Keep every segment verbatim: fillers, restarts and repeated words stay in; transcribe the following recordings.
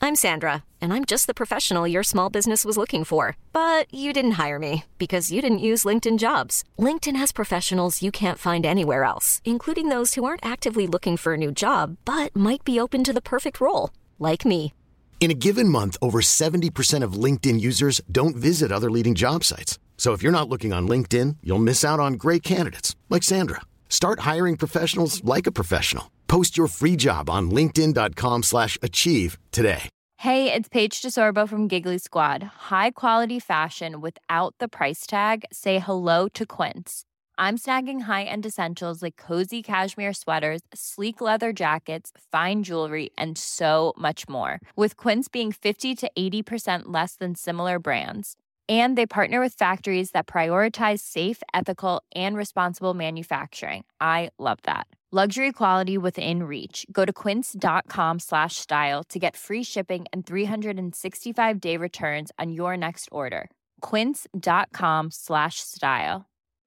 I'm Sandra, and I'm just the professional your small business was looking for. But you didn't hire me because you didn't use LinkedIn Jobs. LinkedIn has professionals you can't find anywhere else, including those who aren't actively looking for a new job, but might be open to the perfect role, like me. In a given month, over seventy percent of LinkedIn users don't visit other leading job sites. So if you're not looking on LinkedIn, you'll miss out on great candidates like Sandra. Start hiring professionals like a professional. Post your free job on linkedin dot com slash achieve today. Hey, it's Paige DeSorbo from Giggly Squad. High quality fashion without the price tag. Say hello to Quince. I'm snagging high-end essentials like cozy cashmere sweaters, sleek leather jackets, fine jewelry, and so much more. With Quince being fifty to eighty percent less than similar brands. And they partner with factories that prioritize safe, ethical, and responsible manufacturing. I love that. Luxury quality within reach. Go to quince.com slash style to get free shipping and three sixty-five day returns on your next order. Quince.com slash style.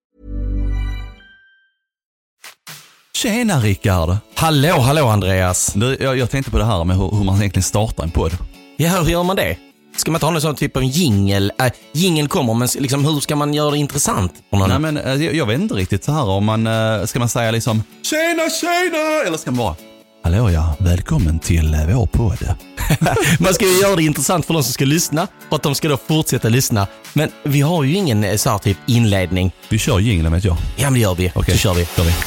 Tjena Rickard. Hallå, hallå Andreas. Du, jag, jag tänkte på det här med hur, hur man egentligen startar en podd. Ja, hur gör man det? Ska man ta någon sån typ av jingle? Äh, jingle kommer, men liksom, hur ska man göra det intressant? Nej, men jag, jag vet inte riktigt så här om man, ska man säga liksom tjena, tjena, eller ska man bara hallå ja, välkommen till vår podd. Man ska ju göra det intressant för de som ska lyssna, för att de ska då fortsätta lyssna. Men vi har ju ingen så här typ inledning. Vi kör jingle, vet jag. Ja, men det gör vi. Okej, okay. Så kör vi. Kör vi.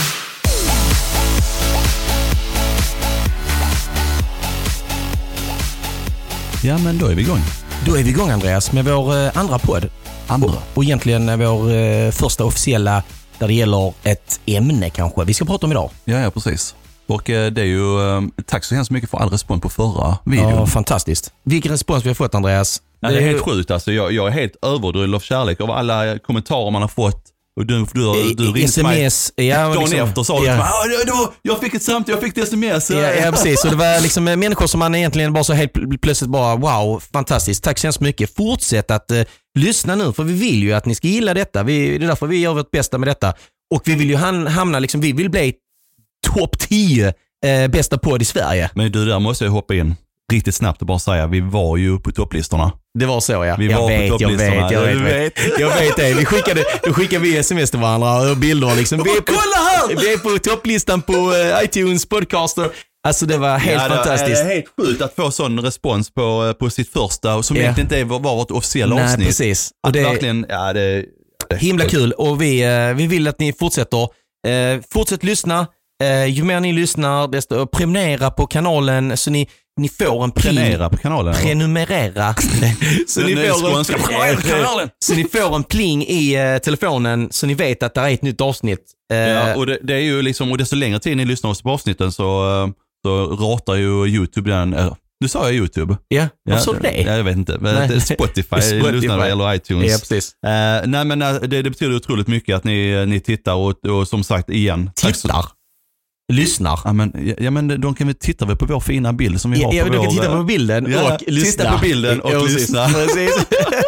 Ja, men då är vi igång. Då är vi igång, Andreas, med vår eh, andra podd. Andra? Och, och egentligen vår eh, första officiella, där det gäller ett ämne kanske vi ska prata om idag. Ja, ja, precis. Och eh, det är ju, eh, tack så hemskt mycket för all respons på förra videon. Ja, fantastiskt. Vilken respons vi har fått, Andreas? Ja, det är helt sjukt alltså. Jag, jag är helt överdriven av kärlek av alla kommentarer man har fått. Och du, du, du ringde sms, mig ja, dagen liksom, efter sa ja. du ah, jag fick ett samtal, jag fick ett sms. Ja, ja, precis. Och det var liksom människor som man egentligen bara så helt plötsligt bara wow, fantastiskt. Tack så hemskt mycket. Fortsätt att uh, lyssna nu, för vi vill ju att ni ska gilla detta. Vi, det är därför vi gör vårt bästa med detta. Och vi vill ju hamna, liksom, vi vill bli topp tio uh, bästa podd i Sverige. Men du, där måste jag hoppa in riktigt snabbt och bara säga, vi var ju på topplistorna. Det var så, ja. Vi jag, var vet, på jag vet, jag vet, jag vet. Jag vet det. Vi skickade, då skickade vi sms till varandra och bilder. Liksom. Vi, är på, kolla här! Vi är på topplistan på uh, iTunes podcaster. Alltså det var helt ja, fantastiskt. Det är helt sjukt att få sån respons på, på sitt första, som yeah. egentligen inte var, var ett officiellt avsnitt. Nej, precis. Och att det verkligen, ja, det, det himla kul. Och vi, uh, vi vill att ni fortsätter. Uh, fortsätt lyssna. Uh, ju mer ni lyssnar, desto prenumerera på kanalen så ni Ni får en pling. Prenumerera på kanalen. Prenumerera. så, ni får en, så ni får en pling i uh, telefonen så ni vet att det är ett nytt avsnitt. Uh, ja, och det, det är ju liksom, och desto längre tid ni lyssnar på avsnitten så, så ratar ju YouTube den. Eller, nu sa jag YouTube. Ja, vad sa du det? Ja, jag vet inte. Men Spotify, Spotify. Lyssnar, eller iTunes. Ja, precis. Uh, nej, men uh, det, det betyder otroligt mycket att ni, ni tittar och, och som sagt igen. Tittar? Lyssnar. Ja men, ja, men de kan väl titta på vår fina bild som vi ja, har ja, på de vår... kan titta på bilden ja, och lyssna. Titta på bilden och ja, lyssna. Precis.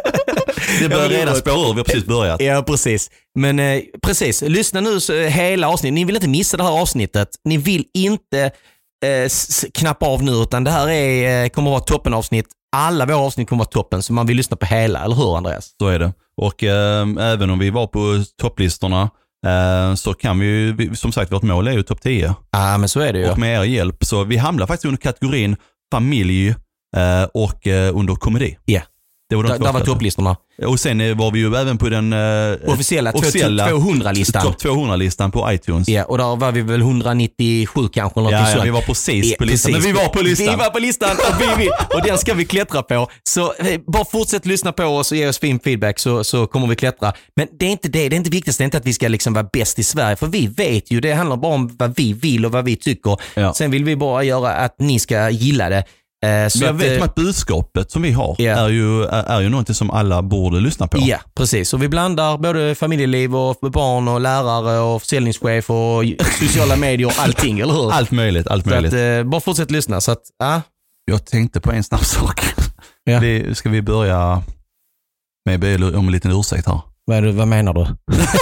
Det börjar redan spåra ur, vi har precis börjat. Ja, precis. Men eh, precis, lyssna nu så, hela avsnittet. Ni vill inte missa det här avsnittet. Ni vill inte eh, s- knappa av nu, utan det här är, kommer att vara toppen avsnitt. Alla våra avsnitt kommer att vara toppen, så man vill lyssna på hela, eller hur Andreas? Så är det. Och eh, även om vi var på topplistorna Uh, så kan vi ju, som sagt, vårt mål är ju topp tio. Ja, ah, men så är det ju. Och med er hjälp, så vi hamnar faktiskt under kategorin familj uh, och uh, under komedi. Ja, yeah. Det var de D- där var topplistorna. Och sen var vi ju även på den uh, officiella, officiella tvåhundra-listan. Topp tvåhundra-listan på iTunes. Ja, och där var vi väl etthundranittiosju kanske. Eller ja, ja, vi var precis ja, på listan. Precis. Men vi var på listan. Vi var på listan och, vi, vi, och den ska vi klättra på. Så eh, bara fortsätt lyssna på oss och ge oss fin feedback, så, så kommer vi klättra. Men det är inte det. Det är inte viktigast. Det är inte att vi ska liksom vara bäst i Sverige. För vi vet ju, det handlar bara om vad vi vill och vad vi tycker. Ja. Sen vill vi bara göra att ni ska gilla det. Men jag att, vet att budskapet som vi har yeah. är, ju, är, är ju något som alla borde lyssna på. Ja, precis. Och vi blandar både familjeliv och barn och lärare och försäljningschef och sociala medier och allting, eller hur? Allt möjligt, allt möjligt. Så att, eh, bara fortsätt lyssna. Så att, ah. Jag tänkte på en snabb sak. Ja. Vi, ska vi börja med om en liten ursäkt här? Vad, är det, vad menar du?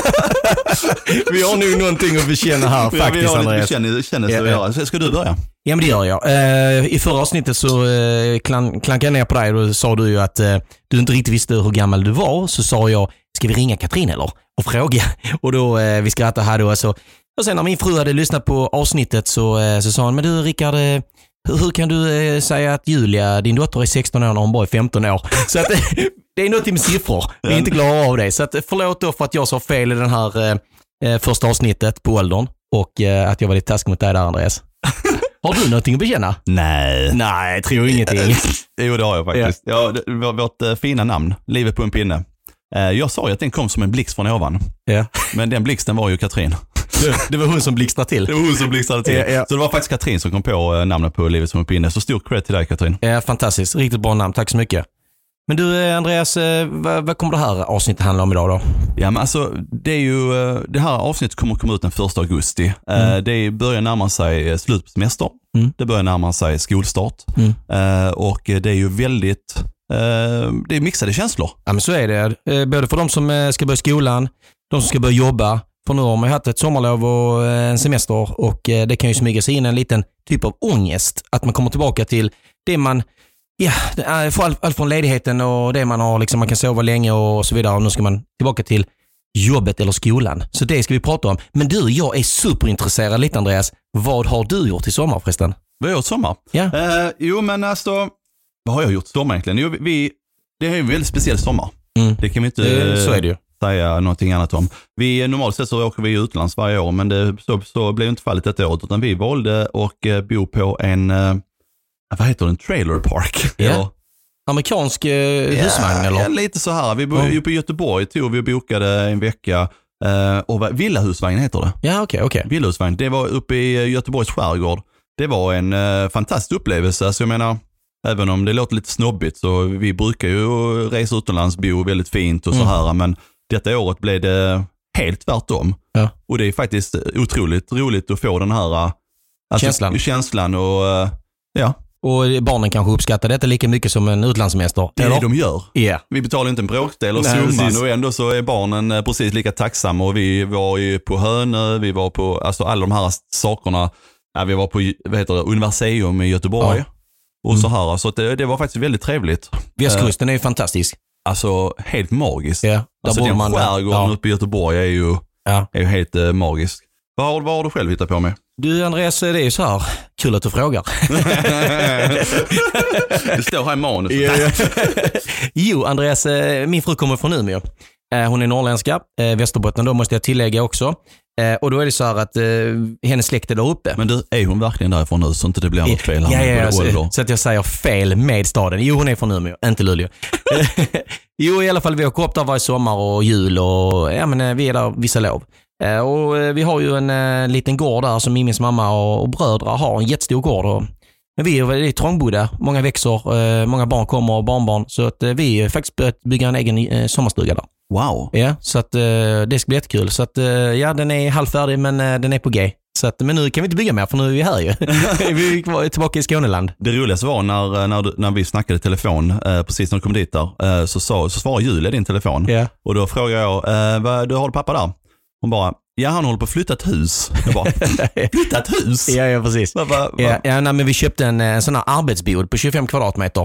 Vi har nog någonting att bekänna här faktiskt, Andreas. Vi har lite bekännelse att göra. Ska du börja? Ja, men det gör jag. Eh, I förra avsnittet så eh, klank, klankade jag ner på dig och då sa du ju att eh, du inte riktigt visste hur gammal du var. Så sa jag, ska vi ringa Katrin eller? Och fråga. Och då, eh, vi skrattade här då. Alltså. Och sen när min fru hade lyssnat på avsnittet så, eh, så sa hon, men du Rickard, eh, hur, hur kan du eh, säga att Julia, din dotter är sexton år när hon bara är femton år? Så att det är något med siffror. Vi är inte klara av det. Så att, förlåt då för att jag sa fel i den här eh, första avsnittet på åldern. Och eh, att jag var lite taskig mot dig där, Andreas. Har du någonting att bekänna? Nej. Nej, jag tror ingenting. Jo, det har jag faktiskt. Ja. Ja, det, vårt uh, fina namn, Livet på en pinne. Uh, jag sa ju att den kom som en blixt från ovan. Ja. Men den blixten var ju Katrin. Det, det var hon som blixtrade till. Det var hon som blixtrade till. Ja, ja. Så det var faktiskt Katrin som kom på uh, namnet på Livet som en pinne. Så stor cred till dig, Katrin. Ja, fantastiskt. Riktigt bra namn. Tack så mycket. Men du Andreas, vad, vad kommer det här avsnittet handla om idag då? Ja, men alltså det är ju, det här avsnittet kommer komma ut den första augusti. Mm. Det börjar närma sig slut på semester. Mm. Det börjar närma sig skolstart. Mm. Och det är ju väldigt, det är mixade känslor. Ja, men så är det. Både för de som ska börja skolan, de som ska börja jobba. För nu har man ju haft ett sommarlov och en semester och det kan ju smyga sig in en liten typ av ångest. Att man kommer tillbaka till det man... Ja, för all, all från ledigheten och det man har, liksom, man kan sova länge och så vidare. Och nu ska man tillbaka till jobbet eller skolan. Så det ska vi prata om. Men du, jag är superintresserad lite, Andreas. Vad har du gjort i sommar förresten? Vad har jag gjort i sommar? Ja. Eh, jo, men alltså, vad har jag gjort i sommar egentligen? Jo, vi, det är ju en väldigt speciell sommar. Mm. Det kan vi inte det, så är det ju. säga någonting annat om. Vi, normalt sett så åker vi utlands varje år, men det, så, så blev inte fallet ett år. Utan vi valde att bo på en... Vad heter det? En trailer park? Ja. Yeah. Amerikansk eh, husvagn ja, eller? Ja, lite så här. Vi bor ju på Göteborg, tog vi och bokade en vecka. Eh, och Villahusvagn heter det. Ja, okej, okay, okej. Okay. Villahusvagn, det var uppe i Göteborgs skärgård. Det var en eh, fantastisk upplevelse. Så jag menar, även om det låter lite snobbigt så vi brukar ju resa utomlands, bo väldigt fint och så här. Mm. Men detta året blev det helt tvärtom. Ja. Och det är faktiskt otroligt roligt att få den här alltså, känslan. känslan och eh, ja. Och barnen kanske uppskattar detta lika mycket som en utlandssemester. Det är det de gör. Yeah. Vi betalar inte en bråkdel av summan och ändå så är barnen precis lika tacksamma. Och vi var ju på Hönö, vi var på alltså alla de här sakerna. Ja, vi var på vad heter det, Universium i Göteborg. Ja. Och så här. Så det, det var faktiskt väldigt trevligt. Västkusten är ju fantastisk. Alltså helt magisk. Yeah. Alltså den man, skärgården ja. uppe i Göteborg är ju, ja. är ju helt uh, magisk. Vad har, vad har du själv hittat på med? Du Andreas, det är ju så här. Kul att du frågar. Det står här i manus. Jo, Andreas, min fru kommer från Umeå. Hon är norrländska, Västerbotten då måste jag tillägga också. Och då är det så här att hennes släkt är där uppe. Men du, är hon verkligen därifrån nu så inte det blir något fel här? Ja, ja, ja så, så att jag säger fel med staden. Jo, hon är från Umeå, inte Luleå. Jo, i alla fall vi åker upp där varje sommar och jul och ja, men vi är där vissa lov. Och vi har ju en uh, liten gård där som Mimis mamma och, och brödrar har en jättestor gård. Och, men vi är väldigt trångbodda. Många växer, uh, många barn kommer och barnbarn. Så att uh, vi har faktiskt börjat bygga en egen uh, sommarstuga där. Wow. Ja, så att uh, det ska bli jättekul. Så att uh, ja, den är halvfärdig men uh, den är på G. Så att, men nu kan vi inte bygga mer för nu är vi här ju. Vi är tillbaka i Skåneland. Det roligaste var när, när, du, när vi snackade i telefon, eh, precis när du kom dit där, eh, så, sa, så svarade Julia din telefon. Yeah. Och då frågade jag, eh, vad, du har du pappa där? Hon bara, ja han håller på att flytta ett hus. Jag bara, flytta ett hus? Ja, ja precis. Va, va, va? Ja, ja, nej, men vi köpte en, en sån här arbetsbod på tjugofem kvadratmeter.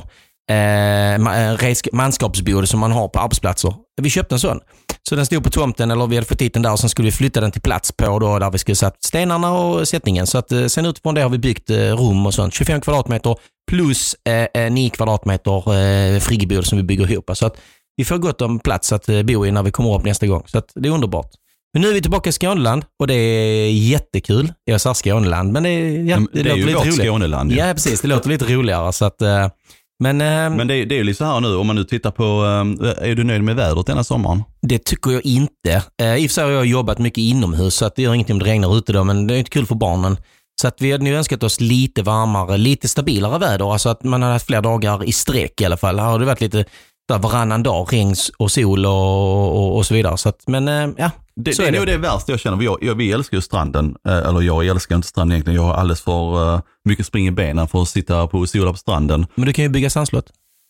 Eh, manskapsbod som man har på arbetsplatser. Vi köpte en sån. Så den stod på tomten, eller vi hade fått hit den där och sen skulle vi flytta den till plats på då, där vi skulle sätta stenarna och sättningen. Så att eh, sen utifrån det har vi byggt eh, rum och sånt. tjugofem kvadratmeter plus eh, nio kvadratmeter eh, friggebod som vi bygger ihop. Så att vi får gott om plats att eh, bo i när vi kommer upp nästa gång. Så att det är underbart. Men nu är vi tillbaka i Skåneland och det är jättekul. Jag sa Skåneland, men det, ja, det, det, det är låter ju lite roligt. Skåneland. Ja. ja, precis. Det låter lite roligare. Så att, eh, men eh, men det, det är ju lite så här nu, om man nu tittar på, eh, är du nöjd med vädret denna sommaren? Det tycker jag inte. Eh, I och för sig har jag jobbat mycket inomhus så att det gör ingenting om det regnar ute då, men det är inte kul för barnen. Så att vi hade nu önskat oss lite varmare, lite stabilare väder. Alltså att man har haft fler dagar i sträck i alla fall. Här har det varit lite där varannan dag, regn och sol och, och, och så vidare. Så att, men eh, ja, det, så det är är det. nog det värsta jag känner. Jag, jag, vi älskar ju stranden. Eller jag älskar inte stranden egentligen. Jag har alldeles för uh, mycket spring i benen för att sitta på och sola på stranden. Men du kan ju bygga sandslott.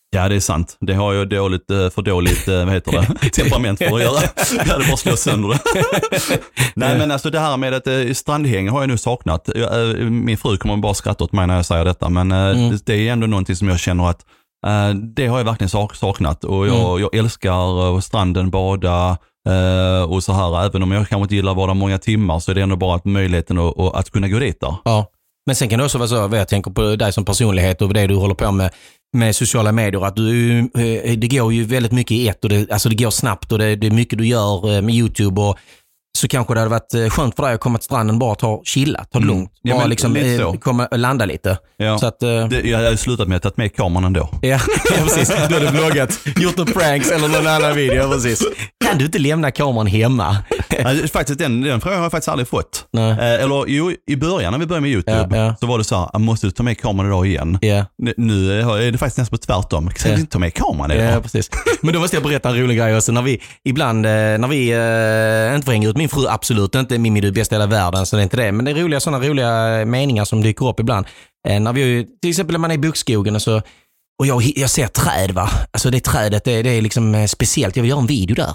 Ja, det är sant. Det har jag dåligt, för dåligt vad heter det, temperament för att göra. Jag hade bara slå sönder det. Nej, men alltså det här med att strandhäng har jag nu saknat. Min fru kommer bara skratta åt mig när jag säger detta, men mm. det är ändå någonting som jag känner att det har jag verkligen saknat. Och jag, mm. jag älskar stranden, bada och så här. Även om jag kanske inte gillar att vara många timmar, så är det ändå bara att möjligheten att, att kunna gå dit där. Ja. Men sen kan det också vara så, vad jag tänker på dig som personlighet och det du håller på med med sociala medier, att du, det går ju väldigt mycket i ett och det, alltså det går snabbt och det, det är mycket du gör med YouTube, och så kanske det hade varit skönt för dig att komma till stranden, bara ta chilla, ta det mm. lugnt, bara ja, liksom eh, komma och landa lite. Ja. Så att, eh, det, jag hade slutat med att ta med kameran ändå. Ja, ja precis. Du hade vloggat, gjort några pranks eller någon annan video, precis. Kan du inte lämna kameran hemma? Alltså, faktiskt, den, den frågan har jag faktiskt aldrig fått. Nej. Eh, eller jo, i början när vi började med YouTube ja, ja. så var det så här, jag måste ta med kameran idag igen. Ja. Nu är det faktiskt nästan på tvärtom. Kan du inte ta med kameran idag? Ja, precis. Men då måste jag berätta en rolig grej också. När vi, ibland, när vi äh, inte får hänga ut min fru, absolut inte Mimmi, du är bäst i hela världen, så det är inte det. Men det är roliga, sådana roliga meningar som dyker upp ibland. Eh, när vi, till exempel när man är i bokskogen och så, och jag, jag ser träd, va? Alltså det trädet, det, det är liksom speciellt. Jag vill göra en video där.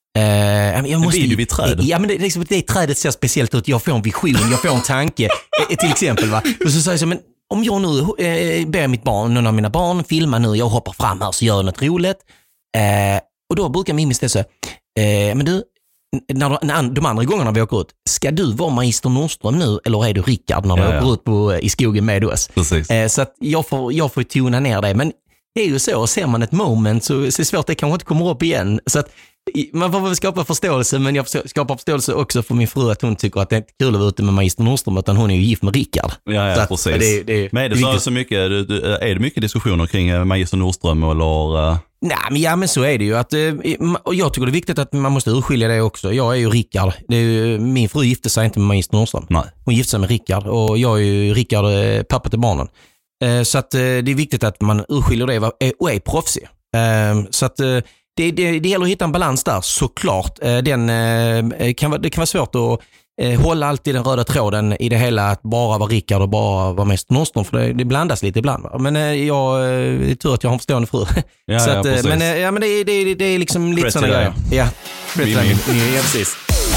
Uh, jag måste, en video vid träd? Ja, men det, det, liksom, det trädet ser speciellt ut. Jag får en vision, jag får en tanke till exempel, va? Och så säger jag så, men om jag nu eh, ber mitt barn, någon av mina barn filma nu, jag hoppar fram här så gör jag något roligt. Uh, och då brukar Mimmi ställa så uh, men du, när, när de andra gångerna vi åker ut, ska du vara Magister Nordström nu eller är du Rickard när du ja, ja. åker ut på, i skogen med oss? Uh, så att jag får, jag får tona ner det, men det är ju så, ser man ett moment så, så är det svårt, det kanske inte kommer upp igen. Så att man får väl skapa förståelse, men jag skapar förståelse också för min fru, att hon tycker att det är inte kul att vara ute med Magister Nordström, utan hon är ju gift med Rickard. Ja, ja, så precis. Det, det, men är det så, så mycket, är det mycket diskussioner kring Magister Nordström eller? Nej, men ja, men så är det ju. Att, och jag tycker det är viktigt att man måste urskilja det också. Jag är ju Rickard. Det är ju, min fru gifte sig inte med Magister Nordström. Nej. Hon gifte sig med Rickard, och jag är ju Rickard, pappa till barnen. Så att det är viktigt att man urskiljer det och är proffsig. Så att det, det, det gäller att hitta en balans där, såklart. Den, kan, det kan vara svårt att hålla alltid den röda tråden i det hela, att bara vara Rickard och bara vara Magister Nordström, för det, det blandas lite ibland. Va? Men jag, det är tur att jag har en förstående fru. Ja, så ja, att, men, ja, men det, det, det är liksom lite sådana grejer. Ja, ja, precis.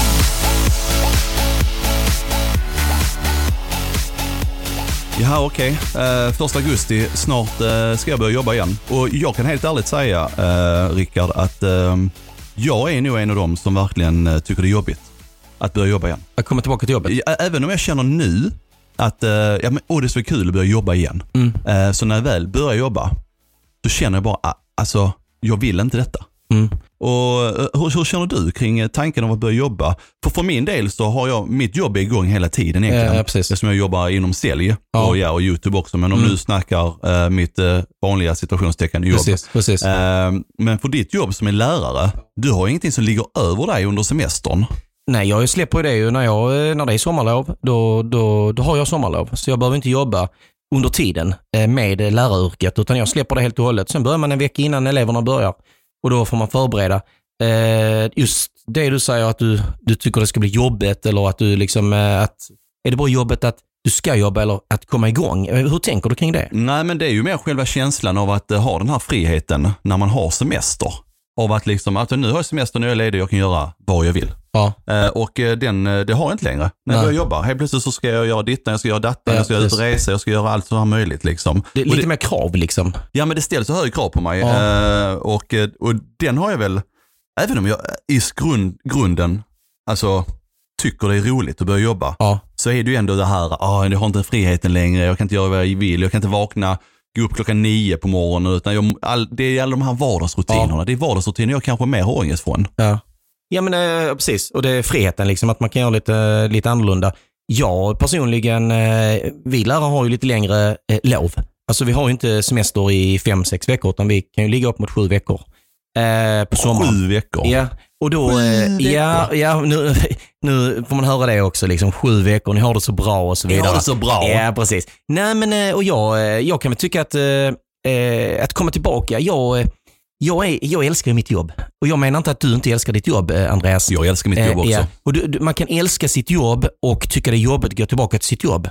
Ja, okej. Okay. Uh, första augusti, snart uh, ska jag börja jobba igen. Och jag kan helt ärligt säga, uh, Rickard, att uh, jag är nog en av dem som verkligen uh, tycker det är jobbigt att börja jobba igen. Att komma tillbaka till jobbet? Uh, även om jag känner nu att uh, ja, men, oh, det är så kul att börja jobba igen. Mm. Uh, så när jag väl börjar jobba, så känner jag bara, uh, alltså, jag vill inte detta. Mm. Och hur, hur känner du kring tanken om att börja jobba? För för min del så har jag mitt jobb igång hela tiden egentligen. Ja, precis. Eftersom jag jobbar inom sälj ja. och, ja, och YouTube också. Men om mm. du snackar uh, mitt uh, vanliga situationstecken jobb. Precis, precis. Uh, men för ditt jobb som är lärare, du har ingenting som ligger över dig under semestern. Nej, jag släpper det ju när, jag, när det är sommarlov. Då, då, då har jag sommarlov. Så jag behöver inte jobba under tiden med läraryrket, utan jag släpper det helt och hållet. Sen börjar man en vecka innan eleverna börjar. Och då får man förbereda. Eh, just det du säger, att du, du tycker det ska bli jobbet, eller att du liksom, eh, att, är det bara jobbet att du ska jobba eller att komma igång? Hur tänker du kring det? Nej, men det är ju mer själva känslan av att uh, ha den här friheten när man har semester. Av att liksom, att nu har jag semester, nu är jag ledig, jag kan göra vad jag vill. Ja. Uh, och uh, den, det har jag inte längre. När jag börjar jobba, helt plötsligt så ska jag göra dittan, jag ska göra datten, ja, jag ska göra ut och resa, jag ska göra allt som är möjligt liksom. Det är lite det, mer krav liksom. Ja, men det ställs så hög krav på mig. Ja. Uh, och, och den har jag väl, även om jag i grund, grunden alltså tycker det är roligt att börja jobba, ja. så är det ju ändå det här, ah, jag har inte friheten längre, jag kan inte göra vad jag vill, jag kan inte vakna, gå upp klockan nio på morgonen, utan jag, all, det är alla de här vardagsrutinerna. Ja. Det är vardagsrutiner jag kanske mer har ångest från. Ja. Ja, men eh, precis. Och det är friheten liksom, att man kan göra lite, lite annorlunda. Jag personligen, eh, vi lärare har ju lite längre eh, lov. Alltså vi har ju inte semester i fem, sex veckor, utan vi kan ju ligga upp mot sju veckor. Eh, på sommaren. Sju veckor? Ja. Och då, eh, ja, ja nu, nu får man höra det också, liksom sju veckor, ni har det så bra och så vidare. Ni har det så bra. Ja, precis. Nej, men och jag, jag kan väl tycka att, eh, att komma tillbaka, jag... Jag, är, jag älskar mitt jobb. Och jag menar inte att du inte älskar ditt jobb, Andreas. Jag älskar mitt jobb också. Eh, ja. Och du, du, man kan älska sitt jobb och tycka det är jobbigt att gå tillbaka till sitt jobb.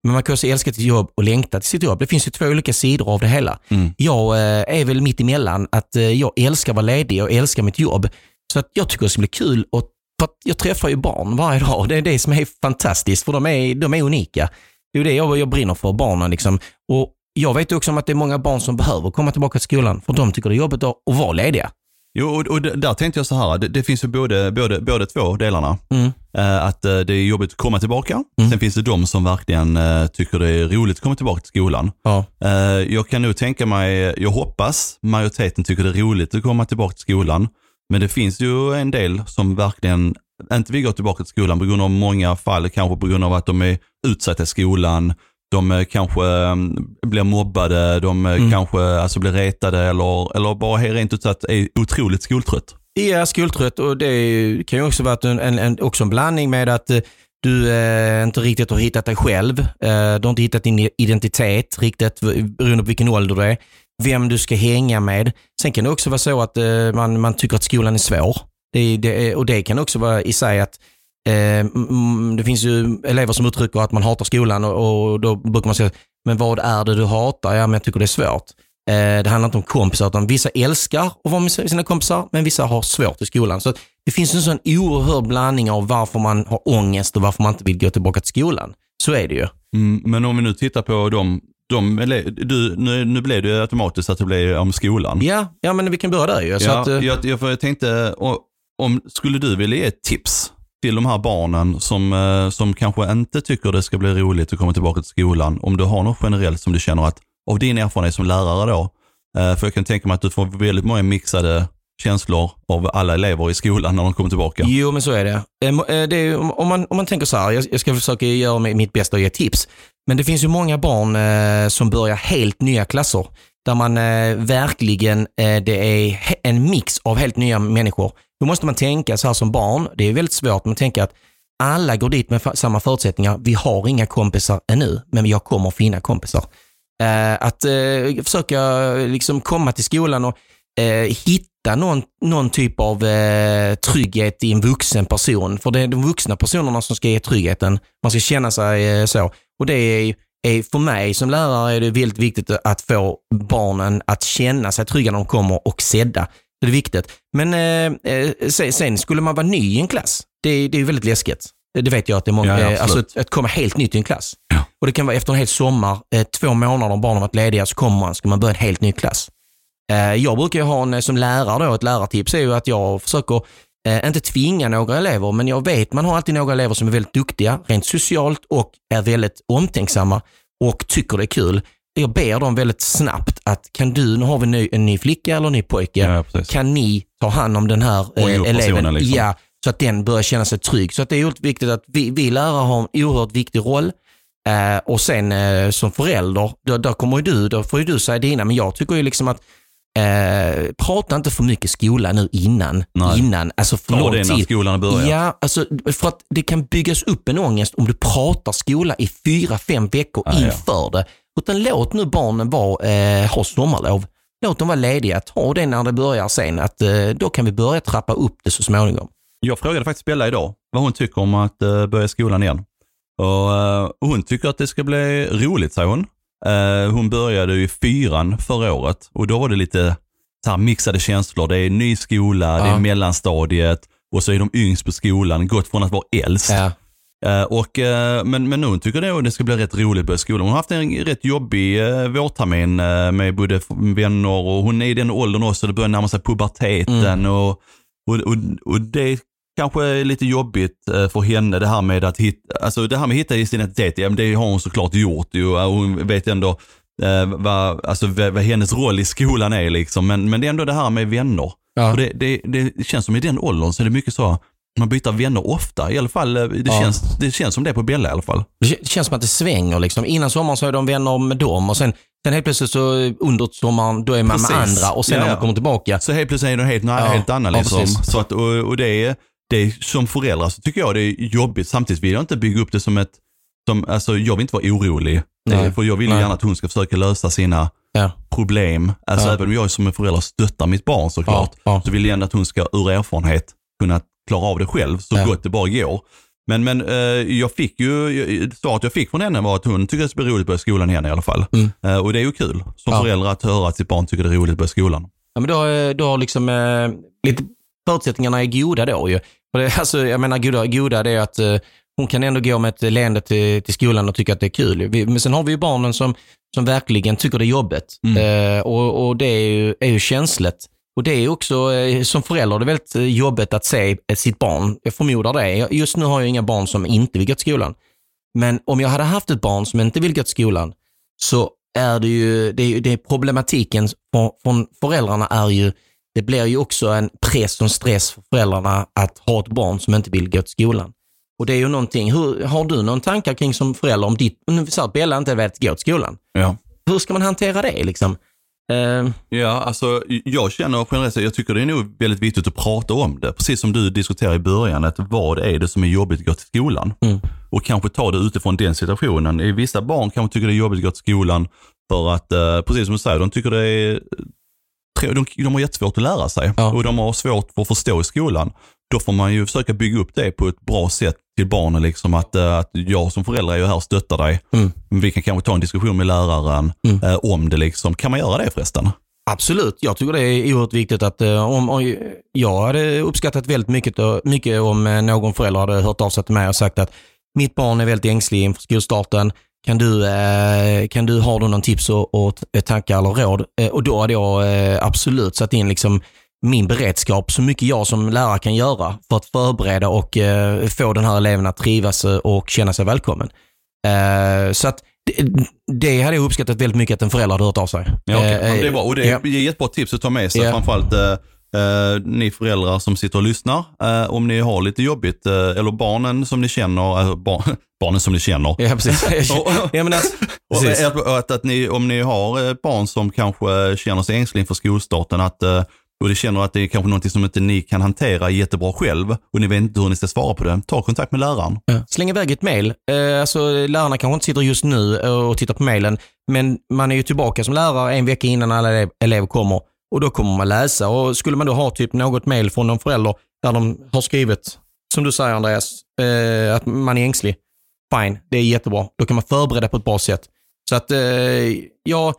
Men man kan också älska sitt jobb och längta till sitt jobb. Det finns ju två olika sidor av det hela. Mm. Jag eh, är väl mitt emellan att eh, jag älskar att vara ledig och älskar mitt jobb. Så att jag tycker det ska bli kul. Och, för att jag träffar ju barn varje dag. Det är det som är fantastiskt, för de är, de är unika. Det är det jag, jag brinner för, barnen liksom. Och jag vet också om att det är många barn som behöver komma tillbaka till skolan. För de tycker det är jobbigt att, att vara lediga. Jo, och, och där tänkte jag så här, det, det finns ju både, både, både två delarna. Mm. Eh, att eh, det är jobbigt att komma tillbaka. Mm. Sen finns det de som verkligen eh, tycker det är roligt att komma tillbaka till skolan. Ja. Eh, jag kan nog tänka mig, jag hoppas majoriteten tycker det är roligt att komma tillbaka till skolan. Men det finns ju en del som verkligen inte vill gå tillbaka till skolan på grund av många fall, kanske på grund av att de är utsatta i skolan. De kanske blir mobbade, de mm. kanske alltså blir retade eller, eller bara rent ut att är otroligt skoltrött. Ja, skoltrött, och det kan ju också vara en, en, en, också en blandning med att du eh, inte riktigt har hittat dig själv. Eh, du har inte hittat din identitet riktigt beroende på vilken ålder du är. Vem du ska hänga med. Sen kan det också vara så att eh, man, man tycker att skolan är svår. Det, det, och det kan också vara i sig att Eh, det finns ju elever som uttrycker att man hatar skolan, och, och då brukar man säga, men vad är det du hatar? Ja, men jag tycker det är svårt. Eh, det handlar inte om kompisar, utan vissa älskar att vara med sina kompisar, men vissa har svårt i skolan. Så det finns en sån oerhörd blandning av varför man har ångest och varför man inte vill gå tillbaka till skolan. Så är det ju. Mm, men om vi nu tittar på dem, de, du, nu, nu blev det automatiskt att det blev om skolan. Ja, ja, men vi kan börja där ju. Så ja, att, jag, jag, jag tänkte, om skulle du vilja ge ett tips till de här barnen som, som kanske inte tycker det ska bli roligt att komma tillbaka till skolan, om du har något generellt som du känner att, av din erfarenhet som lärare då, för jag kan tänka mig att du får väldigt många mixade känslor av alla elever i skolan när de kommer tillbaka. Jo, men så är det. det är, om, man, om man tänker så här, jag, jag ska försöka göra mitt bästa och ge tips, men det finns ju många barn eh, som börjar helt nya klasser, där man eh, verkligen, eh, det är en mix av helt nya människor. Då måste man tänka så här som barn, det är väldigt svårt, men tänka att alla går dit med samma förutsättningar. Vi har inga kompisar ännu, men jag kommer att finna kompisar. Eh, att eh, försöka liksom komma till skolan och eh, hitta någon, någon typ av eh, trygghet i en vuxen person. För det är de vuxna personerna som ska ge tryggheten. Man ska känna sig eh, så. Och det är, är för mig som lärare är det väldigt viktigt att få barnen att känna sig trygga när de kommer och sedda. Det är viktigt. Men eh, sen, sen skulle man vara ny i en klass. Det, det är väldigt läskigt. Det vet jag att det är många. Ja, alltså att, att komma helt nytt i en klass. Ja. Och det kan vara efter en hel sommar, eh, två månader om barnen varit lediga, så kommer man, ska man börja en helt ny klass. Eh, jag brukar ju ha en, som lärare då, ett lärartips är ju att jag försöker eh, inte tvinga några elever, men jag vet man har alltid några elever som är väldigt duktiga, rent socialt, och är väldigt omtänksamma och tycker det är kul. Jag ber dem väldigt snabbt att kan du, nu har vi en ny, en ny flicka eller en ny pojke, ja, kan ni ta hand om den här eh, eleven? Liksom. Ja, så att den börjar känna sig trygg. Så att det är oerhört viktigt att vi, vi lärare har en oerhört viktig roll. Eh, och sen eh, som förälder, då, då kommer ju du, då får ju du säga dina, men jag tycker ju liksom att eh, prata inte för mycket skola nu innan. Nej. innan alltså för lång tid. När skolan börjar. Ja, alltså för att det kan byggas upp en ångest om du pratar skola i fyra, fem veckor ah, inför ja. det. Utan låt nu barnen vara, eh, ha sommarlov. Låt dem vara lediga. Ta det när det börjar sen. Att, eh, då kan vi börja trappa upp det så småningom. Jag frågade faktiskt Bella idag vad hon tycker om att uh, börja skolan igen. Och, uh, hon tycker att det ska bli roligt, säger hon. Uh, hon började i fyran förra året. Och då var det lite så här mixade känslor. Det är ny skola, ja. det är mellanstadiet. Och så är de yngst på skolan. Gått från att vara äldst. Ja. Uh, och, uh, men, men hon tycker det, och det ska bli rätt roligt på skolan. Hon har haft en rätt jobbig uh, vårtermin uh, med både vänner, och hon är i den åldern också. Det börjar närma sig puberteten. Mm. Och, och, och, och det kanske är lite jobbigt uh, för henne, det här med att hitta, alltså det här med att hitta sin identitet. Ja, det har hon såklart gjort. Ju, och hon vet ändå uh, vad, alltså, vad, vad hennes roll i skolan är. Liksom. Men, men det är ändå det här med vänner. Ja. Och det, det, det känns som i den åldern så är det mycket så. Man byter vänner ofta. I alla fall, det, ja. känns, det känns som det på Bella i alla fall. Det känns som att det svänger. Liksom. Innan sommaren så är de vänner med dem. Och sen, sen helt plötsligt så under sommaren då är man Precis. med andra. Och sen ja, när man kommer tillbaka. Så helt plötsligt är det helt, ja. helt annan. Liksom. Ja, så att, och, och det, är, det är som föräldrar så tycker jag det är jobbigt. Samtidigt vill jag inte bygga upp det som ett... Som, alltså, jag vill inte vara orolig. Det, för jag vill Nej. gärna att hon ska försöka lösa sina ja. problem. Alltså ja. även om jag som en förälder stöttar mitt barn såklart. Ja. Ja. Så vill jag gärna att hon ska ur erfarenhet kunna klara av det själv så ja. gott det bara går. Men, men eh, jag fick ju, svaret jag fick från henne var att hon tycker att det blir roligt att börja skolan igen i alla fall. Mm. Eh, och det är ju kul som ja. förälder att höra att sitt barn tycker det är roligt att börja skolan. Ja, men då, då har liksom eh, lite förutsättningarna är goda då ju. För det, alltså, jag menar goda, goda det är att eh, hon kan ändå gå med ett leende till, till skolan och tycka att det är kul. Vi, men sen har vi ju barnen som, som verkligen tycker det är jobbigt. Mm. Eh, och, och det är ju, är ju känsligt. Och det är också, eh, som förälder, det är väldigt jobbigt att se sitt barn. Jag förmodar det. Just nu har jag inga barn som inte vill gå till skolan. Men om jag hade haft ett barn som inte vill gå till skolan så är det ju, det är, det är problematiken från föräldrarna är ju, det blir ju också en press och stress för föräldrarna att ha ett barn som inte vill gå till skolan. Och det är ju någonting, hur, har du någon tankar kring som förälder om ditt, om så att Bella inte vill gå till skolan? Ja. Hur ska man hantera det liksom? Uh, ja, alltså jag känner generellt, jag tycker det är nog väldigt viktigt att prata om det. Precis som du diskuterade i början, att vad är det som är jobbigt att gå till skolan? Mm. Och kanske ta det utifrån den situationen. I vissa barn kanske tycker det är jobbigt att gå till skolan för att, uh, precis som du säger, de tycker det är, de, de har jättesvårt att lära sig. Ja. Och de har svårt för att förstå i skolan. Då får man ju försöka bygga upp det på ett bra sätt till barnen. Liksom, att, att jag som förälder är ju här och stöttar dig. Mm. Vi kan kanske ta en diskussion med läraren mm. eh, om det. Liksom. Kan man göra det förresten? Absolut. Jag tycker det är oerhört viktigt att om, om jag hade uppskattat väldigt mycket, mycket om någon förälder hade hört av sig till mig och sagt att mitt barn är väldigt ängslig inför skolstarten. Kan du, eh, kan du ha någon tips och, och tankar eller råd? Eh, och då hade jag eh, absolut satt in liksom min beredskap så mycket jag som lärare kan göra för att förbereda och eh, få den här eleven att trivas och känna sig välkommen. Eh, så att det, det hade jag uppskattat väldigt mycket att en förälder hade hört av sig. Ja, okay. eh, det är bra. Och det är, ja. ett bra tips att ta med sig, ja. framförallt eh, eh, ni föräldrar som sitter och lyssnar. Eh, om ni har lite jobbigt, eh, eller barnen som ni känner, eh, bar, barnen som ni känner. Ja, precis. ja, men att, precis. Att, att, att ni, om ni har ett barn som kanske känner sig ängslig inför skolstarten, att eh, och det känner att det är kanske något som inte ni kan hantera jättebra själv och ni vet inte hur ni ska svara på det, ta kontakt med läraren. Ja. Släng iväg ett mejl. Eh, alltså, lärarna kanske inte sitter just nu och tittar på mejlen, men man är ju tillbaka som lärare en vecka innan alla elev- elever kommer och då kommer man läsa. Och skulle man då ha typ något mejl från någon förälder där de har skrivit, som du säger Andreas, eh, att man är ängslig, fine, det är jättebra. Då kan man förbereda på ett bra sätt. Så att, eh, ja...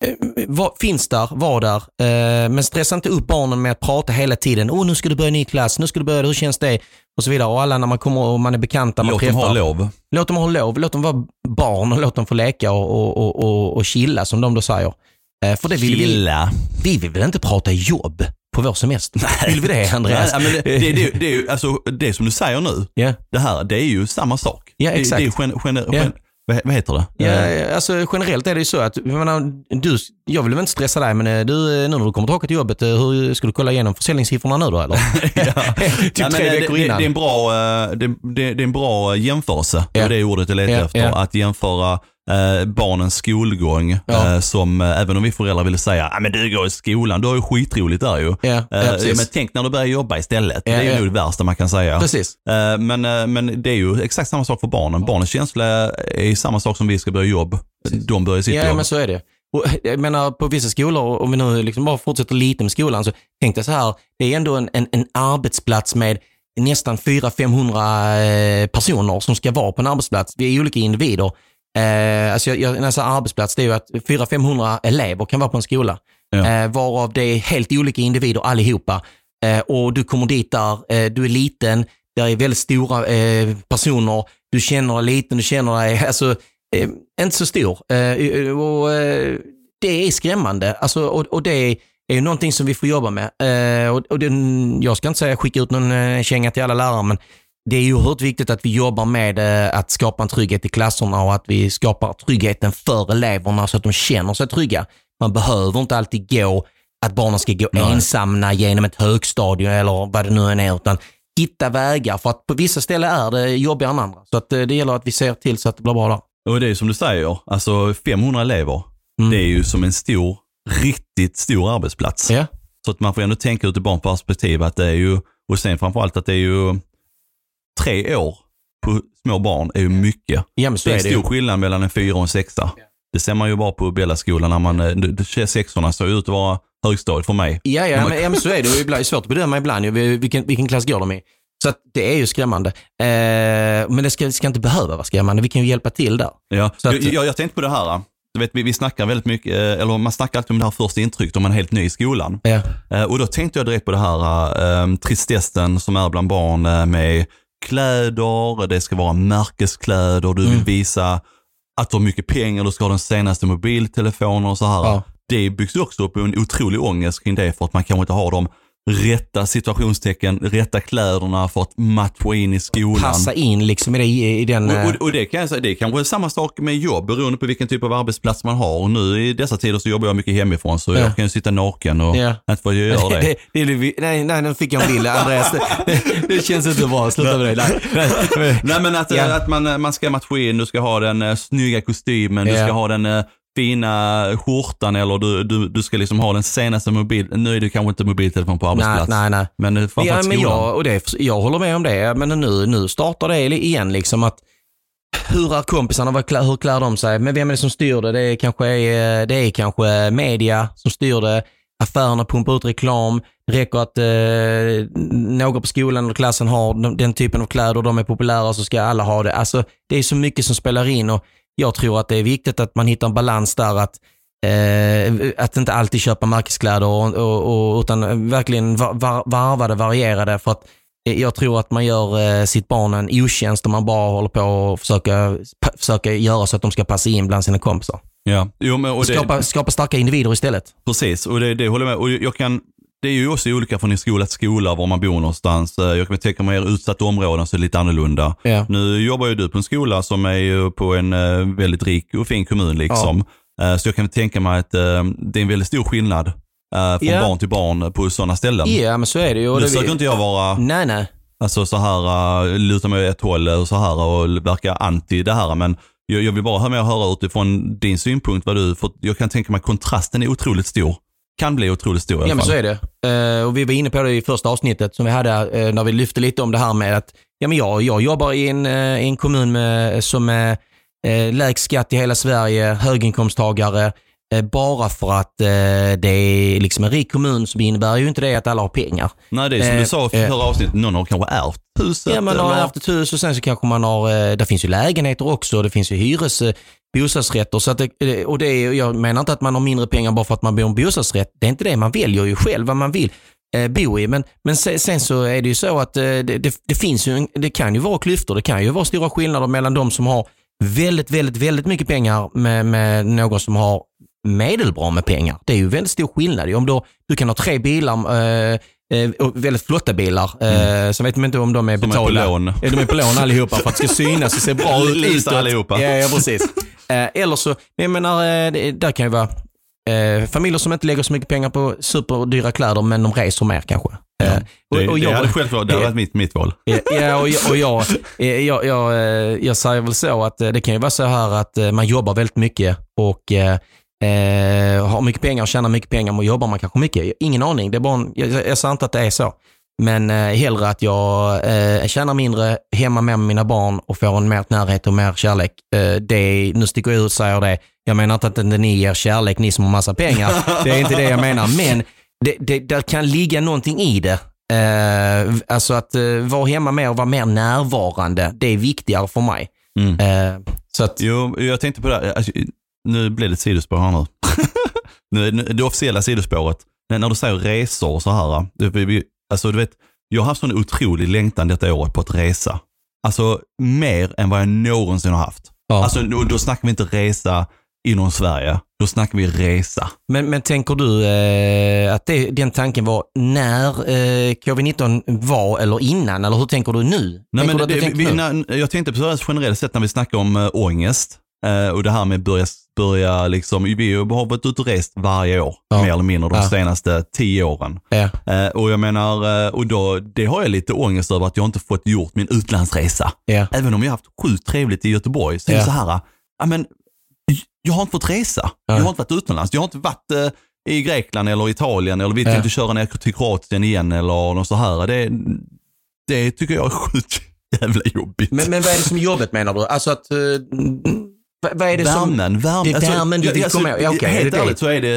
Var, finns där, var där, eh, men stressa inte upp barnen med att prata hela tiden. Åh, oh, nu ska du börja ny klass, nu ska du börja, hur känns det? Och så vidare. Och alla när man kommer och man är bekanta, man låt träffar. Låt dem ha lov. Låt dem ha lov, låt dem vara barn och låt dem få leka och, och, och, och, och chilla som de då säger. Eh, för det vill chilla? Vi, vi vill väl inte prata jobb på vår semester? Nej. Vill vi det, Andreas? Nej, men det, det, det, det är ju, alltså, det som du säger nu, yeah. det här, det är ju samma sak. Ja, exakt. Det, det är gen, gen, gen, yeah. Vad heter det? Ja, alltså generellt är det ju så att jag, menar, du, jag vill väl inte stressa dig, men du, nu när du kommer tillbaka till jobbet, hur ska du kolla igenom försäljningssiffrorna nu då? Eller? ja. typ ja, tre veckor det, innan. Det, det, är en bra, det, det, det är en bra jämförelse. Ja. Det är ordet jag letar ja, efter. Ja. Att jämföra eh, barnens skolgång ja. eh, som, eh, även om vi föräldrar vill säga ah, men du går i skolan, du har ju skitroligt där ju. Ja, ja, eh, men tänk när du börjar jobba istället. Ja, det är ja. ju det värsta man kan säga. Precis. Eh, men, eh, men det är ju exakt samma sak för barnen. Barnens känsla är samma sak som vi ska börja jobb. Precis. De börjar sitt ja, jobb. Ja, men så är det. Och jag menar, på vissa skolor, om vi nu liksom bara fortsätter lite med skolan, så tänkte jag så här, det är ändå en, en, en arbetsplats med nästan fyra till femhundra personer som ska vara på en arbetsplats. Vi är olika individer. Eh, alltså jag, jag, när jag säger arbetsplats, det är ju att fyra till femhundra elever kan vara på en skola. Ja. Eh, varav det är helt olika individer allihopa. Eh, och du kommer dit där, eh, du är liten, det är väldigt stora eh, personer, du känner dig liten, du känner dig, alltså eh, inte så stor. Eh, och eh, det är skrämmande. Alltså, och, och det är, är ju någonting som vi får jobba med. Eh, och och det, jag ska inte säga skicka ut någon eh, känga till alla lärare, men det är ju oerhört viktigt att vi jobbar med eh, att skapa en trygghet i klasserna och att vi skapar tryggheten för eleverna så att de känner sig trygga. Man behöver inte alltid gå att barnen ska gå Nej. ensamma genom ett högstadium eller vad det nu än är, utan hitta vägar, för att på vissa ställen är det jobbigare än andra. Så att det gäller att vi ser till så att det blir bra där. Och det är som du säger, alltså femhundra elever, mm. det är ju som en stor, riktigt stor arbetsplats. Ja. Så att man får ändå tänka ut i barnperspektiv att det är ju, och sen framförallt att det är ju tre år på små barn är ju mycket. Ja, men så det är en stor skillnad mellan en fyra och en sexa. Ja. Det ser man ju bara på Bellaskolan när man, det, sexorna ser ut att vara högstadiet för mig. Ja, ja, men, ja men så är det ju. Det är svårt att bedöma ibland vilken, vilken klass går de i. Så att det är ju skrämmande. Eh, men det ska, ska inte behöva vara skrämmande. Vi kan ju hjälpa till där. Ja, så att, jag, jag, jag tänkte på det här. Du vet, vi, vi snackar väldigt mycket, eller man snackar alltid om det här första intrycket om man är helt ny i skolan. Ja. Eh, och då tänkte jag direkt på det här eh, tristessen som är bland barn eh, med kläder, det ska vara märkeskläder, du vill mm. visa att du har mycket pengar, du ska ha den senaste mobiltelefonen och så här. Ja. Det byggs också upp en otrolig ångest kring det för att man kanske inte har de rätta situationstecken, rätta kläderna för att matcha in i skolan. Passa in liksom i, det, i den... Och, och, och det kan jag säga, det är kanske samma sak med jobb beroende på vilken typ av arbetsplats man har. Och nu i dessa tider så jobbar jag mycket hemifrån så ja. jag kan ju sitta naken och ja. inte få göra det. det, det, det nej, nej, nu fick jag en bild, Andreas. Det, det känns inte bra, sluta med det. Nej, nej. nej men att, ja. att man, man ska matcha in, du ska ha den uh, snygga kostymen, ja. du ska ha den... Uh, fina skjortan eller du, du, du ska liksom ha den senaste mobil. Nu är det kanske inte mobiltelefon på arbetsplats. Nej, nej, nej. Men, ja, men jag, och det, jag håller med om det. Men nu, nu startar det igen liksom att hur är kompisarna, hur klär de sig? Men vem är det som styr det? Det är kanske, det är kanske media som styr det. Affärerna pumpar ut reklam. Det räcker att eh, några på skolan eller klassen har den, den typen av kläder och de är populära så ska alla ha det. Alltså det är så mycket som spelar in och jag tror att det är viktigt att man hittar en balans där att, eh, att inte alltid köpa märkeskläder och, och, och, utan verkligen var, var, varvade, varierade för att jag tror att man gör eh, sitt barn en otjänst om man bara håller på och försöka, pa, försöka göra så att de ska passa in bland sina kompisar. Ja. Jo, men, och det, skapa, skapa starka individer istället. Precis, och det, det håller med. Och jag kan, det är ju också olika från skola till skola var man bor någonstans. Jag kan tänka mig utsatta områden så är det lite annorlunda. Ja. Nu jobbar ju du på en skola som är ju på en väldigt rik och fin kommun liksom. Ja. Så jag kan tänka mig att det är en väldigt stor skillnad från ja. barn till barn på sådana ställen. Ja, men så är det ju. Nu försöker inte jag vara... Nej, nej. Alltså så här, luta mig ett håll och så här och verka anti det här, men jag, jag vill bara höra med och höra utifrån din synpunkt vad du, för jag kan tänka mig kontrasten är otroligt stor. Kan bli otroligt stor i alla fall. Ja, men så är det. Uh, och vi var inne på det i första avsnittet som vi hade uh, när vi lyfte lite om det här med att ja, men jag, jag jobbar i en, uh, en kommun med, som är uh, lägst skatt i hela Sverige, höginkomsttagare, uh, bara för att uh, det är liksom en rik kommun så innebär ju inte det att alla har pengar. Nej, det är som uh, du sa för förra avsnittet, någon har kanske ärvt huset. Ja, man har ärvt ett hus och sen så kanske man har, uh, det finns ju lägenheter också, det finns ju hyres... Uh, bostadsrätter så att det, och det är, jag menar inte att man har mindre pengar bara för att man bor i en bostadsrätt. Det är inte det, man väljer ju själv vad man vill eh, bo i, men, men sen, sen så är det ju så att eh, det, det, det finns ju, det kan ju vara klyftor, det kan ju vara stora skillnader mellan de som har väldigt, väldigt, väldigt mycket pengar med, med någon som har medelbra med pengar. Det är ju väldigt stor skillnad. Om då, du kan ha tre bilar eh, och väldigt flotta bilar. Mm. Eh, så vet man inte om de är betalda. De är, de är på lån allihopa för att det ska synas och se bra ut. Lisa allihopa. Ja, ja, precis. Eh, eller så, jag menar, eh, det, där kan ju vara eh, familjer som inte lägger så mycket pengar på superdyra kläder men de reser mer kanske. Ja, det, och, och jag, det hade självklart, det har varit mitt, mitt val. Ja, och, och jag, jag, jag, jag säger väl så att det kan ju vara så här att man jobbar väldigt mycket och eh, har mycket pengar och tjänar mycket pengar och jobbar man kanske mycket. Ingen aning, det är bara en, jag, jag säger inte att det är så. Men eh, hellre att jag eh, tjänar mindre hemma med mina barn och får en mer närhet och mer kärlek. Eh, det, nu sticker jag ut och säger det. Jag menar inte att inte ni ger kärlek, ni som har massa pengar. Det är inte det jag menar. Men det, det, det kan ligga någonting i det. Eh, alltså att eh, vara hemma med och vara mer närvarande. Det är viktigare för mig. Mm. Eh, så att, jo, jag tänkte på det. Alltså, nu blir det ett sidospår här nu. nu, nu det officiella sidospåret. När, när du säger resor och så här. Det, Alltså du vet, jag har haft sån otrolig längtan detta året på att resa. Alltså mer än vad jag någonsin har haft. Ja. Alltså då, då snackar vi inte resa inom Sverige. Då snackar vi resa. Men, men tänker du eh, att det, den tanken var när eh, covid nitton var eller innan? Eller hur tänker du nu? Nej, men du det, du vi, nu? När, jag tänkte på så generellt sett när vi snackar om äh, ångest. Uh, och det här med börja, börja liksom, vi har varit ute och rest varje år, ja. mer eller mindre de ja. senaste tio åren. Ja. Uh, och jag menar, uh, och då, det har jag lite ångest över att jag inte fått gjort min utlandsresa. Ja. Även om jag har haft sjukt trevligt i Göteborg, så är det så här, uh, men, jag har inte fått resa. Ja. Jag har inte varit utomlands. Jag har inte varit uh, i Grekland eller Italien, eller vi tänkte ja. köra ner till Kroatien igen eller något så här. Det, det tycker jag är sjukt jävla jobbigt. Men, men vad är det som är jobbet menar du? Alltså att... Uh, Vad är det värmen, som... Värmen, det är värmen alltså, du vill alltså, komma ihåg. Ja, okay, helt är det ärligt så är det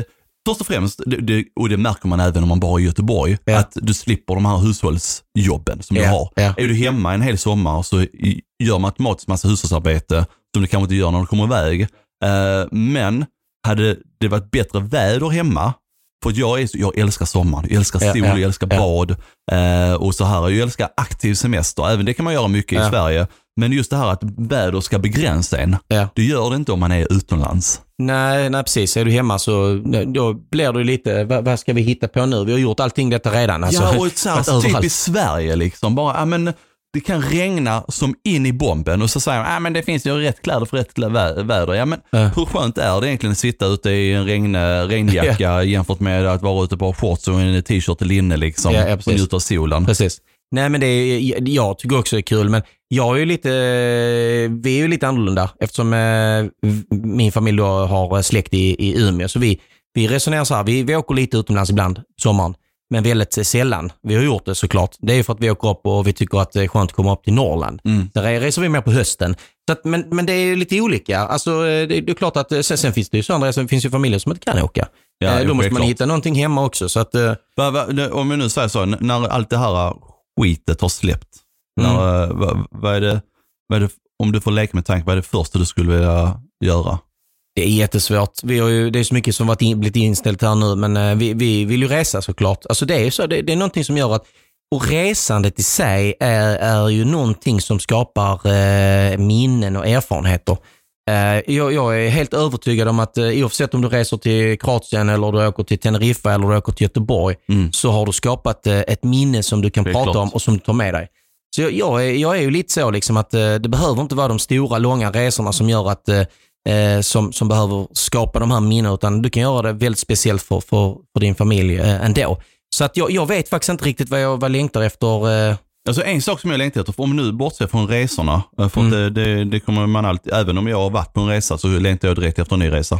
först och främst, det, det, och det märker man även om man bara är i Göteborg, ja. att du slipper de här hushållsjobben som ja. du har. Ja. Är du hemma en hel sommar så gör man automatiskt massa hushållsarbete som du kanske inte gör när du kommer iväg. Uh, men hade det varit bättre väder hemma, för jag, är, jag älskar sommaren, jag älskar sol, ja, ja, jag älskar ja. bad uh, och så här, jag älskar aktiv semester, även det kan man göra mycket ja. i Sverige. Men just det här att väder ska begränsa en, ja. det gör det inte om man är utomlands. Nej, nej, precis. Är du hemma så då blir det lite, vad, vad ska vi hitta på nu? Vi har gjort allting detta redan. Alltså, ja, och så här, typ i Sverige liksom. Bara, ja, men det kan regna som in i bomben och så säger man, ja men det finns ju rätt kläder för rätt väder. Ja men ja. hur skönt är det egentligen att sitta ute i en regn, regnjacka ja. jämfört med att vara ute på shorts och en t-shirt och linne liksom ja, ja, och njuta av solen. Precis. Nej men det är, jag tycker också det är kul, men jag är ju lite, vi är ju lite annorlunda eftersom eh, min familj då har släkt i, i Umeå, så vi, vi resonerar så här, vi, vi åker lite utomlands ibland sommaren, men väldigt sällan. Vi har gjort det såklart. Det är för att vi åker upp och vi tycker att det är skönt att komma upp till Norrland. Mm. Där reser vi mer på hösten. Så att, men, men det är ju lite olika. Alltså, det, det är klart att sen, sen finns det ju sådana resor, det finns ju familjer som inte kan åka. Ja, eh, då måste man klart. hitta någonting hemma också. Så att, eh, va, va, om vi nu säger så, när allt det här skitet har släppt, mm. när, vad, vad är det, vad är det, om du får leka med tanke, vad är det första du skulle vilja göra? Det är jättesvårt. Vi har ju, det är så mycket som varit in, blivit inställt här nu, men eh, vi, vi vill ju resa såklart. Alltså det är så, det, det är någonting som gör att, och resandet i sig är, är ju någonting som skapar eh, minnen och erfarenheter. Eh, jag, jag är helt övertygad om att eh, oavsett om du reser till Kroatien eller du åker till Teneriffa eller du åker till Göteborg, mm. så har du skapat eh, ett minne som du kan prata klart. om och som du tar med dig. Så jag, jag, är, jag är ju lite så liksom att eh, det behöver inte vara de stora, långa resorna som gör att eh, Eh, som, som behöver skapa de här minnen, utan du kan göra det väldigt speciellt för, för, för din familj eh, ändå. Så att jag, jag vet faktiskt inte riktigt vad jag vad längtar efter. Eh. Alltså en sak som jag längtar efter, om nu bortser från resorna, för mm. det, det, det kommer man alltid, även om jag har varit på en resa så längtar jag direkt efter en ny resa.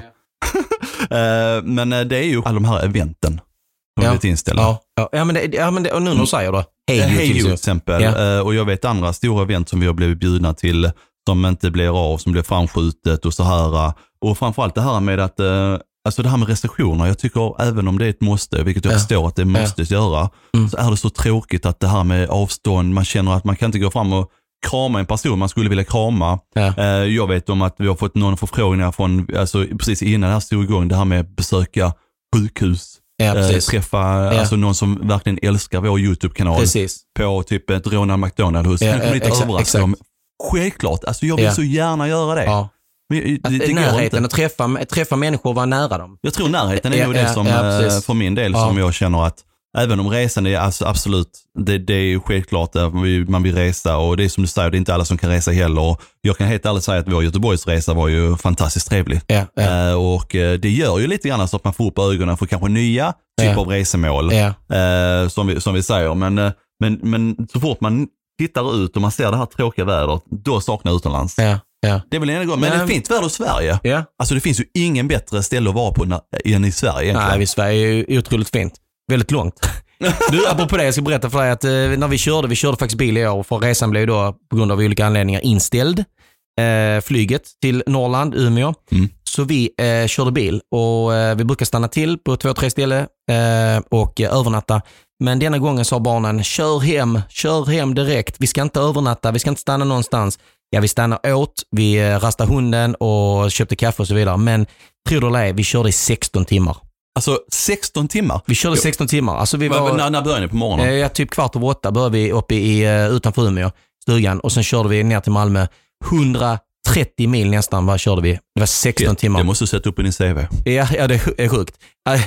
Ja. eh, men det är ju alla de här eventen som ja. blivit inställda. Ja, ja. ja men, det, ja, men det, och nu när du säger då. Hej hey, hey, till exempel. Ja. Eh, och jag vet andra stora event som vi har blivit bjudna till som inte blir av, som blir framskjutet och så här. Och framförallt det här med att, eh, alltså det här med restriktioner, jag tycker även om det är ett måste, vilket jag ja. förstår att det måste ja. göra, mm. så är det så tråkigt att det här med avstånd, man känner att man kan inte gå fram och krama en person man skulle vilja krama. Ja. Eh, jag vet om att vi har fått någon förfrågningar från, alltså precis innan det här stod igång, det här med att besöka sjukhus. Ja, eh, träffa ja. alltså någon som verkligen älskar vår YouTube-kanal precis. på typ ett Ronald McDonald-hus. Ja, kan lite överraska dem. Självklart, alltså jag vill ja. så gärna göra det. Ja. Men, det, det närheten, att träffa, träffa människor och vara nära dem. Jag tror närheten är ja, ju det som, ja, för min del, ja. som jag känner att även om resan är alltså absolut, det, det är ju självklart att man vill resa, och det är som du säger, det är inte alla som kan resa heller. Och jag kan helt ärligt säga att vår Göteborgsresa var ju fantastiskt trevlig. Ja, ja. Uh, och det gör ju lite grann så att man får upp ögonen för kanske nya typer ja. av resemål, ja. uh, som, vi, som vi säger. Men, uh, men, men så fort man tittar ut och man ser det här tråkiga vädret, då saknar utomlands. Ja, ja. Det är väl en gång, men, men det är fint väder i Sverige. Ja. Alltså det finns ju ingen bättre ställe att vara på än i Sverige egentligen. Nej, Sverige är ju otroligt fint. Väldigt långt. Du, apropå det, jag ska berätta för dig att eh, när vi körde, vi körde faktiskt bil i år, för resan blev då på grund av olika anledningar inställd. Eh, flyget till Norrland, Umeå. Mm. Så vi eh, körde bil och eh, vi brukar stanna till på två, tre ställen eh, och eh, övernatta. Men denna gången sa barnen, kör hem, kör hem direkt. Vi ska inte övernatta, vi ska inte stanna någonstans. Ja, vi stannar åt, vi eh, rastade hunden och köpte kaffe och så vidare. Men tror du det, vi körde i sexton timmar. Alltså sexton timmar? Vi körde sexton timmar. Alltså vi var, när, när började ni på morgonen? Eh, ja, typ kvart över åtta började vi uppe i, uh, utanför Umeå, stugan. Och sen körde vi ner till Malmö. hundratrettio mil nästan bara körde vi. Det var sexton det, timmar. Det måste du sätta upp i din C V. Ja, ja det är sjukt.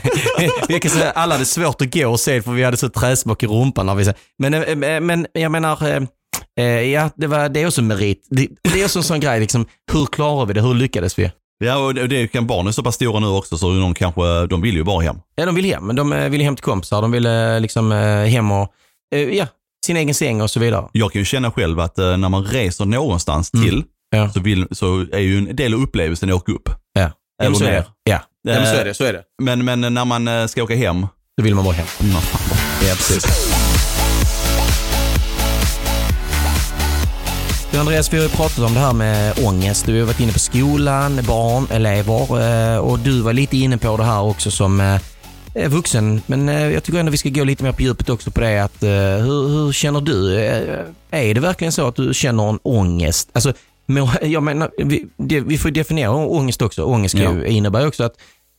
Jag kan säga, alla hade svårt att gå och se, för vi hade så träsmock i rumpan. När vi, men, men jag menar, eh, ja, det, var, det är också merit. Det, det är också en sån grej, liksom, hur klarar vi det? Hur lyckades vi? Ja, och det kan barnen så pass stora nu också, så de kanske, de vill ju bara hem. Ja, de vill hem, men de vill hem till kompisar. De vill liksom hem och, ja, sin egen säng och så vidare. Jag kan ju känna själv att när man reser någonstans till, mm. ja. så, vill, så är ju en del av upplevelsen att åka upp. Ja, ja så är det. Ja, ja men så är det, så är det. Men, men när man ska åka hem, så vill man bara hem. Mm. Ja, precis. Du Andreas, vi har ju pratat om det här med ångest. Vi har varit inne på skolan, barn, elever och du var lite inne på det här också som vuxen. Men jag tycker ändå vi ska gå lite mer på djupet också på det. Att, hur, hur känner du? Är det verkligen så att du känner en ångest? Alltså, jag menar, vi, det, vi får definiera ångest också. Ångest ja. innebär också att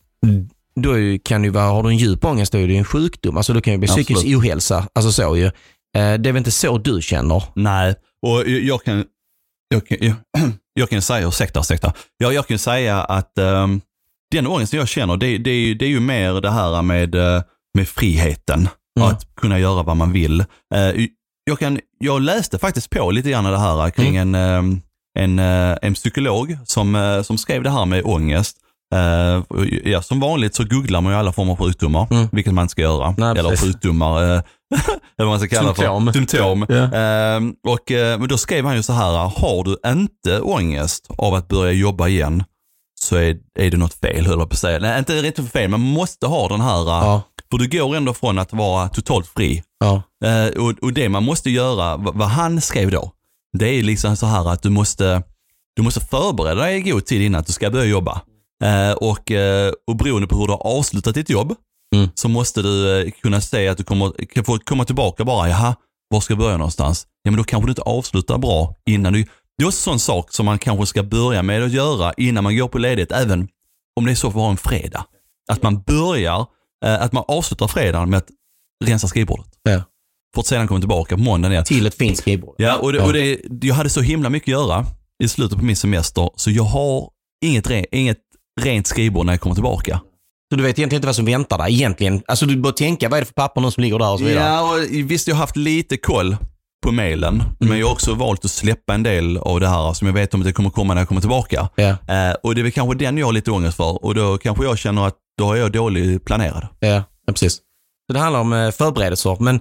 då kan ju vara, har du en djup ångest då är det en sjukdom. Alltså då kan ju bli Absolut. psykisk ohälsa. Alltså så ju. Det är väl inte så du känner? Nej, och jag kan jag kan, jag, jag kan säga, ursäkta, ursäkta. Jag, jag kan säga att um, den ångesten jag känner, det, det, det är ju mer det här med, med friheten. Mm. Att kunna göra vad man vill. Uh, jag, kan, jag läste faktiskt på lite grann det här kring mm. en, en, en psykolog som, som skrev det här med ångest. Uh, ja, som vanligt så googlar man ju alla former av sjukdomar, mm. vilket man ska göra. Nej, eller sjukdomar, uh, eller vad man ska kalla symptom. för symptom. Yeah. Uh, och uh, men då skrev han ju så här: har du inte ångest av att börja jobba igen, så är, är det något fel, höll jag på att säga. Nej, inte inte för fel, man måste ha den här, ja. för du går ändå från att vara totalt fri. Ja. Uh, och, och det man måste göra, vad, vad han skrev då, det är liksom så här att du måste, du måste förbereda dig i god tid innan att du ska börja jobba. Uh, och, uh, och beroende på hur du har avslutat ditt jobb mm. så måste du uh, kunna säga att du kommer, kan få komma tillbaka bara, jaha, var ska jag börja någonstans? Ja, men då kanske du inte avslutar bra innan du, det är också en sån sak som man kanske ska börja med att göra innan man går på ledighet, även om det är så för att ha en fredag. Att man börjar, uh, att man avslutar fredagen med att rensa skrivbordet. Ja. För att sedan komma tillbaka på måndagen igen. Till ett fint skrivbord. Ja, och, det, och det, jag hade så himla mycket att göra i slutet på min semester, så jag har inget, inget rent skrivbord när jag kommer tillbaka. Så du vet egentligen inte vad som väntar där egentligen? Alltså du bör tänka, vad är det för papper nu som ligger där och så vidare? Ja, och visst jag har haft lite koll på mailen, mm. men jag har också valt att släppa en del av det här som jag vet om att det kommer komma när jag kommer tillbaka. Ja. Eh, och det är väl kanske den jag har lite ångest för, och då kanske jag känner att då är jag dåligt planerad. Ja, ja precis. Så det handlar om förberedelser, men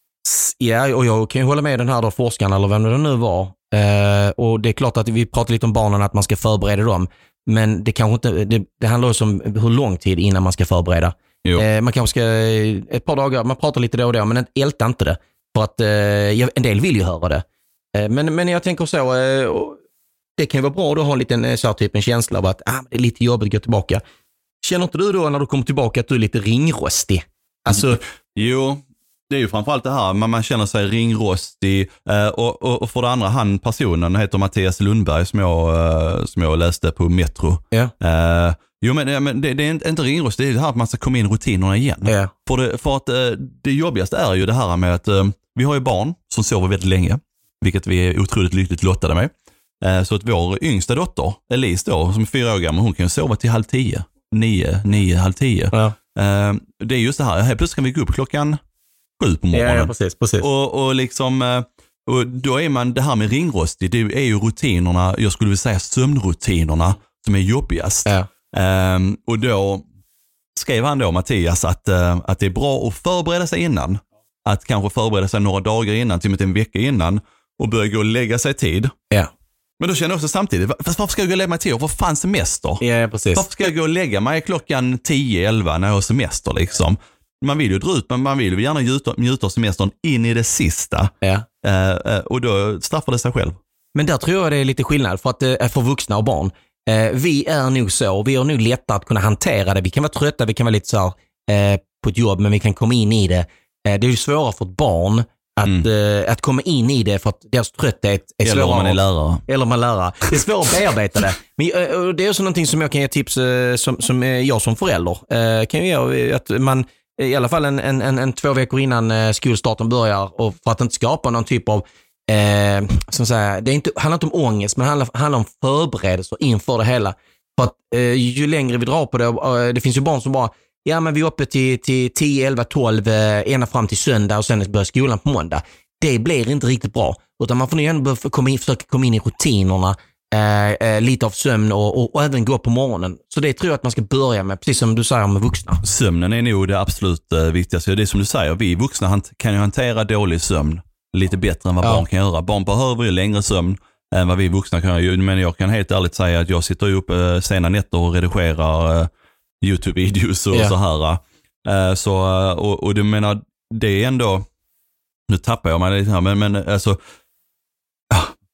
ja, och jag kan ju hålla med den här då forskaren eller vem det nu var. Eh, och det är klart att vi pratar lite om barnen, att man ska förbereda dem. Men det kanske inte, det, det handlar också om hur lång tid innan man ska förbereda. Eh, man kanske ska, ett par dagar, man pratar lite då och då, men älta inte det. För att eh, en del vill ju höra det. Eh, men, men jag tänker så, eh, det kan ju vara bra att ha en liten så här, typ en känsla av att ah, det är lite jobbigt att gå tillbaka. Känner inte du då när du kommer tillbaka att du är lite ringrostig? Alltså, jo, det är ju framförallt det här, man, man känner sig ringrostig eh, och, och, och för det andra, han personen heter Mattias Lundberg som jag, eh, som jag läste på Metro. Ja. Eh, jo men, men det, det är inte ringrostig, det är det här att man ska komma in i rutinerna igen. Ja. För, det, för att eh, det jobbigaste är ju det här med att eh, vi har ju barn som sover väldigt länge, vilket vi är otroligt lyckligt lottade med. Eh, så att vår yngsta dotter, Elise då, som är fyra år gammal, hon kan ju sova till halv tio, nio, nio, halv tio. Ja. Eh, det är just det här, här plötsligt kan vi gå upp klockan sju på morgonen. Ja, ja, precis, precis. Och, och liksom, och då är man, det här med ringrostig, det är ju rutinerna, jag skulle vilja säga sömnrutinerna som är jobbigast. Ja. Um, och då skrev han då, Mattias, att, uh, att det är bra att förbereda sig innan. Att kanske förbereda sig några dagar innan, till och med en vecka innan, och börja gå och lägga sig tid. Ja. Men då känner jag också samtidigt, varför ska jag gå och lägga mig till? Vad fan semester? Ja, precis. Varför ska jag gå och lägga mig klockan tio elva när jag har semester liksom? Man vill ju dra ut, men man vill ju gärna njuta, njuta av semestern in i det sista. Ja. Uh, uh, och då straffar det sig själv. Men där tror jag det är lite skillnad för, att, uh, för vuxna och barn. Uh, vi är nog så, vi är nog lättare att kunna hantera det. Vi kan vara trötta, vi kan vara lite så här, uh, på ett jobb, men vi kan komma in i det. Uh, det är ju svårare för ett barn att, mm. uh, att komma in i det för att deras trötthet är svårare. Eller om man är lärare. Eller man är lärare. Det är svårt att bearbeta det. Men uh, det är också någonting som jag kan ge tips uh, som, som uh, jag som förälder uh, kan ge att man i alla fall en, en, en, en två veckor innan eh, skolstarten börjar, och för att inte skapa någon typ av eh, som säger, det är inte, handlar inte om ångest, men handlar, handlar om förberedelser inför det hela. För att eh, ju längre vi drar på det, eh, det finns ju barn som bara, ja men vi är uppe till, till tio, elva, tolv eh, ena fram till söndag och sen börjar skolan på måndag. Det blir inte riktigt bra, utan man får nu ändå komma in, försöka komma in i rutinerna. Eh, eh, lite av sömn och, och, och även gå på morgonen. Så det tror jag att man ska börja med, precis som du säger med vuxna. Sömnen är nog det absolut eh, viktigaste. Det är som du säger, vi vuxna hant- kan ju hantera dålig sömn lite bättre än vad ja. barn kan göra. Barn behöver ju längre sömn än vad vi vuxna kan göra. Men jag kan helt ärligt säga att jag sitter ju upp eh, sena nätter och redigerar eh, YouTube-videos och ja. så här. Eh, så, och, och du menar, det är ändå, nu tappar jag mig lite här, men, men alltså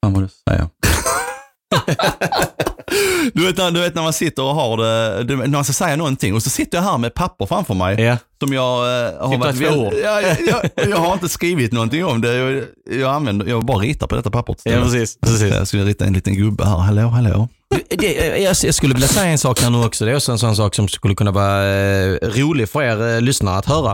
Fan vad du säger. du, vet, du vet när man sitter och har det, du, när man ska säga någonting och så sitter jag här med papper framför mig ja. som jag uh, har varit väl, jag, jag, jag, jag har inte skrivit någonting om det. Jag, jag använder, jag bara ritar på detta pappret. Ja, precis, precis. Jag skulle rita en liten gubbe här. Hallå, hallå. Det, jag, jag skulle vilja säga en sak här nu också. Det är också en sån sak som skulle kunna vara eh, rolig för er eh, lyssnare att höra.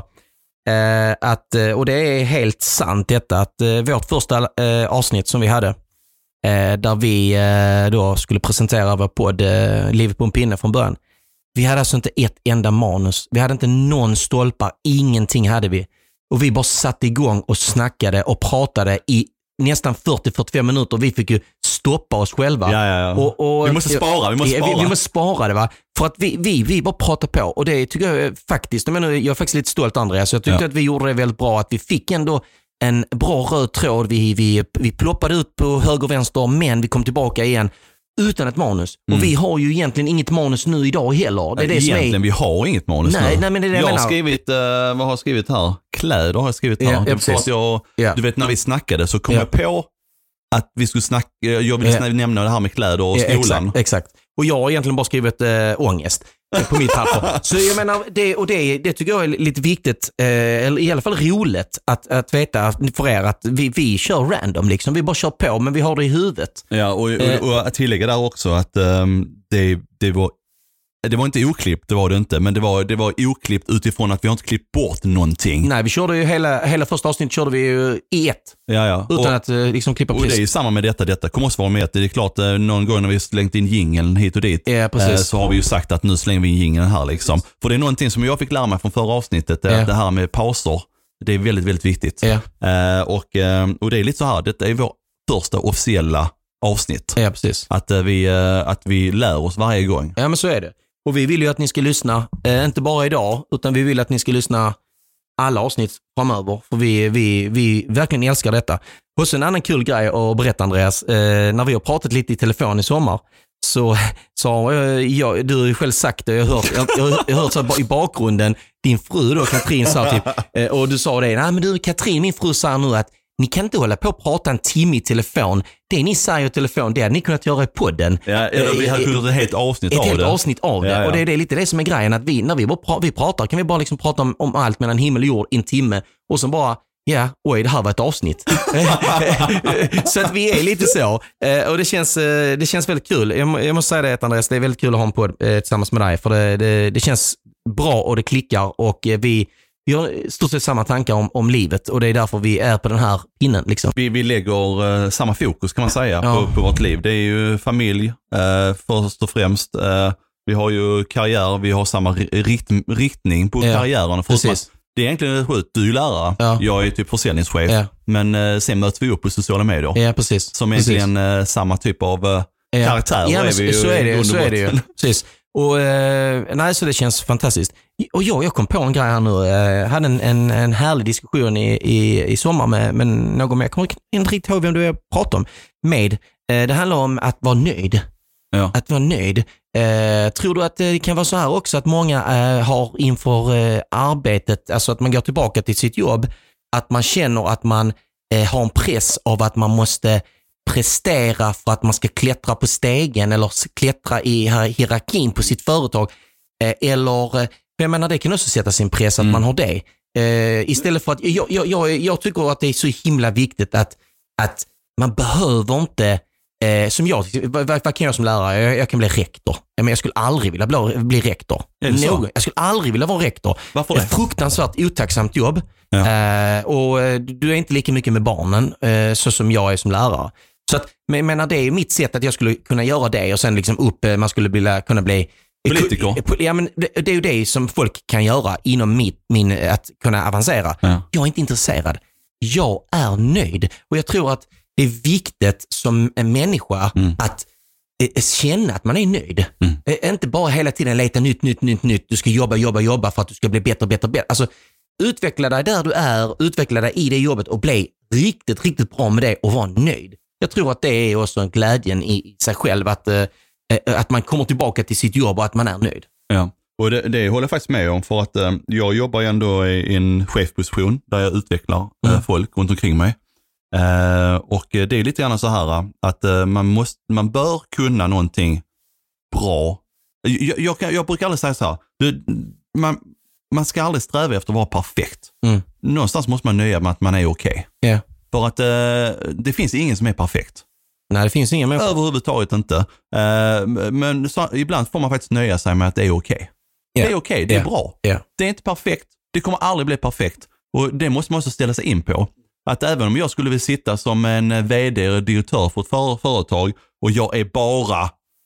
Eh, att, och det är helt sant detta att eh, vårt första eh, avsnitt som vi hade eh, där vi eh, då skulle presentera vår podd eh, Livet på en pinne från början. Vi hade alltså inte ett enda manus. Vi hade inte någon stolpar. Ingenting hade vi. Och vi bara satte igång och snackade och pratade i nästan fyrtio till fyrtiofem minuter. Vi fick ju stoppa oss själva. Ja, ja, ja. Och, och, vi måste spara, vi måste spara. Vi, vi måste spara det, va? För att vi, vi, vi bara pratar på. Och det tycker jag faktiskt, jag menar, jag är faktiskt lite stolt, Andreas. Jag tyckte ja. att vi gjorde det väldigt bra. Att vi fick ändå en bra röd tråd. Vi, vi, vi ploppade ut på höger och vänster, men vi kom tillbaka igen utan ett manus. Mm. Och vi har ju egentligen inget manus nu idag heller. Det är det egentligen, som är... vi har inget manus nej, nu. Nej, men det är det jag, jag har menar. skrivit, uh, vad har jag skrivit här? Kläder har jag skrivit här. Ja, ja, det att jag, ja. Du vet, när vi snackade så kom ja. jag på att vi skulle snacka, jag ville ja. nämna det här med kläder och skolan. Ja, exakt, exakt. Och jag har egentligen bara skrivit äh, ångest på mitt papper. Så jag menar, det, och det, det tycker jag är lite viktigt, eh, eller i alla fall roligt att, att veta för er att vi, vi kör random liksom. Vi bara kör på, men vi har det i huvudet. Ja, och, och, och att tillägga där också att um, det, det var det var inte oklippt, det var det inte, men det var, det var oklippt utifrån att vi har inte klippt bort någonting. Nej, vi körde ju hela, hela första avsnittet körde vi ju i ett. Ja, ja. Utan och, att liksom klippa och det är ju samma med detta, detta kommer också vara med. Det är klart, någon gång när vi slängt in jingeln hit och dit, ja, precis. så har vi ju sagt att nu slänger vi in jingeln här liksom. För det är någonting som jag fick lära mig från förra avsnittet, ja. att det här med pauser, det är väldigt, väldigt viktigt. Ja. och, och det är lite så här, detta är vår första officiella avsnitt. Ja, precis. Att vi, att vi lär oss varje gång. Ja, men så är det. Och vi vill ju att ni ska lyssna, eh, inte bara idag, utan vi vill att ni ska lyssna alla avsnitt framöver. För vi, vi, vi verkligen älskar detta. Och så en annan kul grej att berätta, Andreas. Eh, när vi har pratat lite i telefon i sommar så sa jag, du har ju själv sagt det, jag har hört, jag, jag, jag har hört så i bakgrunden, din fru då, Katrin, sa typ, eh, och du sa det, nej men du Katrin, min fru sa nu att ni kan inte hålla på och prata en timme i telefon. Det ni säger i telefon, det hade ni kunnat göra i podden. Ja, eller vi hade kunnat göra ett helt avsnitt ett av helt det. avsnitt av det. Ja, ja. Och det är det, lite det som är grejen, att vi, när vi, bara pra, vi pratar kan vi bara liksom prata om, om allt mellan himmel och jord i en timme. Och så bara, ja, oj, det här var ett avsnitt. Så att vi är lite så. Och det känns, det känns väldigt kul. Jag, jag måste säga det, Andreas, det är väldigt kul att ha en podd tillsammans med dig. För det, det, det känns bra och det klickar och vi... Vi har stort sett samma tankar om, om livet och det är därför vi är på den här pinnen. Liksom. Vi, vi lägger uh, samma fokus kan man säga ja. på, på vårt liv. Det är ju familj uh, först och främst. Uh, vi har ju karriär, vi har samma rikt, riktning på ja. karriären. Precis. Det är egentligen sjukt, du är lärare, ja. jag är typ försäljningschef, ja. men uh, sen möter vi upp på sociala medier. Ja, precis. Som egentligen uh, samma typ av uh, ja. karaktär. Ja, är vi så, är det, så är det ju. Precis. Och, eh, nej, så det känns fantastiskt. Och jag, jag kom på en grej här nu. Jag hade en, en, en härlig diskussion i, i, i sommar med, med någon mer. Jag kommer inte riktigt ihåg vem du pratar om. Med. Eh, det handlar om att vara nöjd. Ja. Att vara nöjd. Eh, tror du att det kan vara så här också att många eh, har inför eh, arbetet, alltså att man går tillbaka till sitt jobb, att man känner att man eh, har en press av att man måste prestera för att man ska klättra på stegen eller klättra i hierarkin på sitt företag. Eh, eller, eh, jag menar det kan också sätta sin press att mm. man har det. Eh, istället för att, jag, jag, jag, jag tycker att det är så himla viktigt att, att man behöver inte, eh, som jag, vad, vad kan jag som lärare? Jag, jag kan bli rektor. Men jag skulle aldrig vilja bli, bli rektor. Någon, jag skulle aldrig vilja vara rektor. Varför det? Ett fruktansvärt otacksamt jobb. Ja. Eh, och du är inte lika mycket med barnen eh, så som jag är som lärare. Så att, men menar, det är mitt sätt att jag skulle kunna göra det och sen liksom upp, man skulle vilja kunna bli politiker. Ja, men det, det är ju det som folk kan göra inom mitt, min, att kunna avancera. Ja. Jag är inte intresserad. Jag är nöjd. Och jag tror att det är viktigt som en människa mm. att eh, känna att man är nöjd. Mm. Eh, inte bara hela tiden leta nytt, nytt, nytt, nytt. Du ska jobba, jobba, jobba för att du ska bli bättre, bättre, bättre. Alltså, utveckla dig där du är, utveckla dig i det jobbet och bli riktigt, riktigt bra med det och vara nöjd. Jag tror att det är också en glädjen i sig själv att, eh, att man kommer tillbaka till sitt jobb och att man är nöjd. Ja, och det, det håller jag faktiskt med om för att eh, jag jobbar ju ändå i en chefposition där jag utvecklar mm. eh, folk runt omkring mig. Uh, och det är lite grann så här att uh, man, måste, man bör kunna någonting bra. Jag, jag, jag, jag brukar aldrig säga så här, du, man, man ska aldrig sträva efter att vara perfekt. Mm. Någonstans måste man nöja med att man är okej. Okay. Yeah. För att uh, det finns ingen som är perfekt. Nej, det finns ingen människa. Överhuvudtaget inte. Uh, men så, ibland får man faktiskt nöja sig med att det är okej. Okay. Yeah. Det är okej, okay, det är yeah. bra. Yeah. Det är inte perfekt, det kommer aldrig bli perfekt. Och det måste man också ställa sig in på. Att även om jag skulle vilja sitta som en vd eller direktör för ett för- företag och jag är bara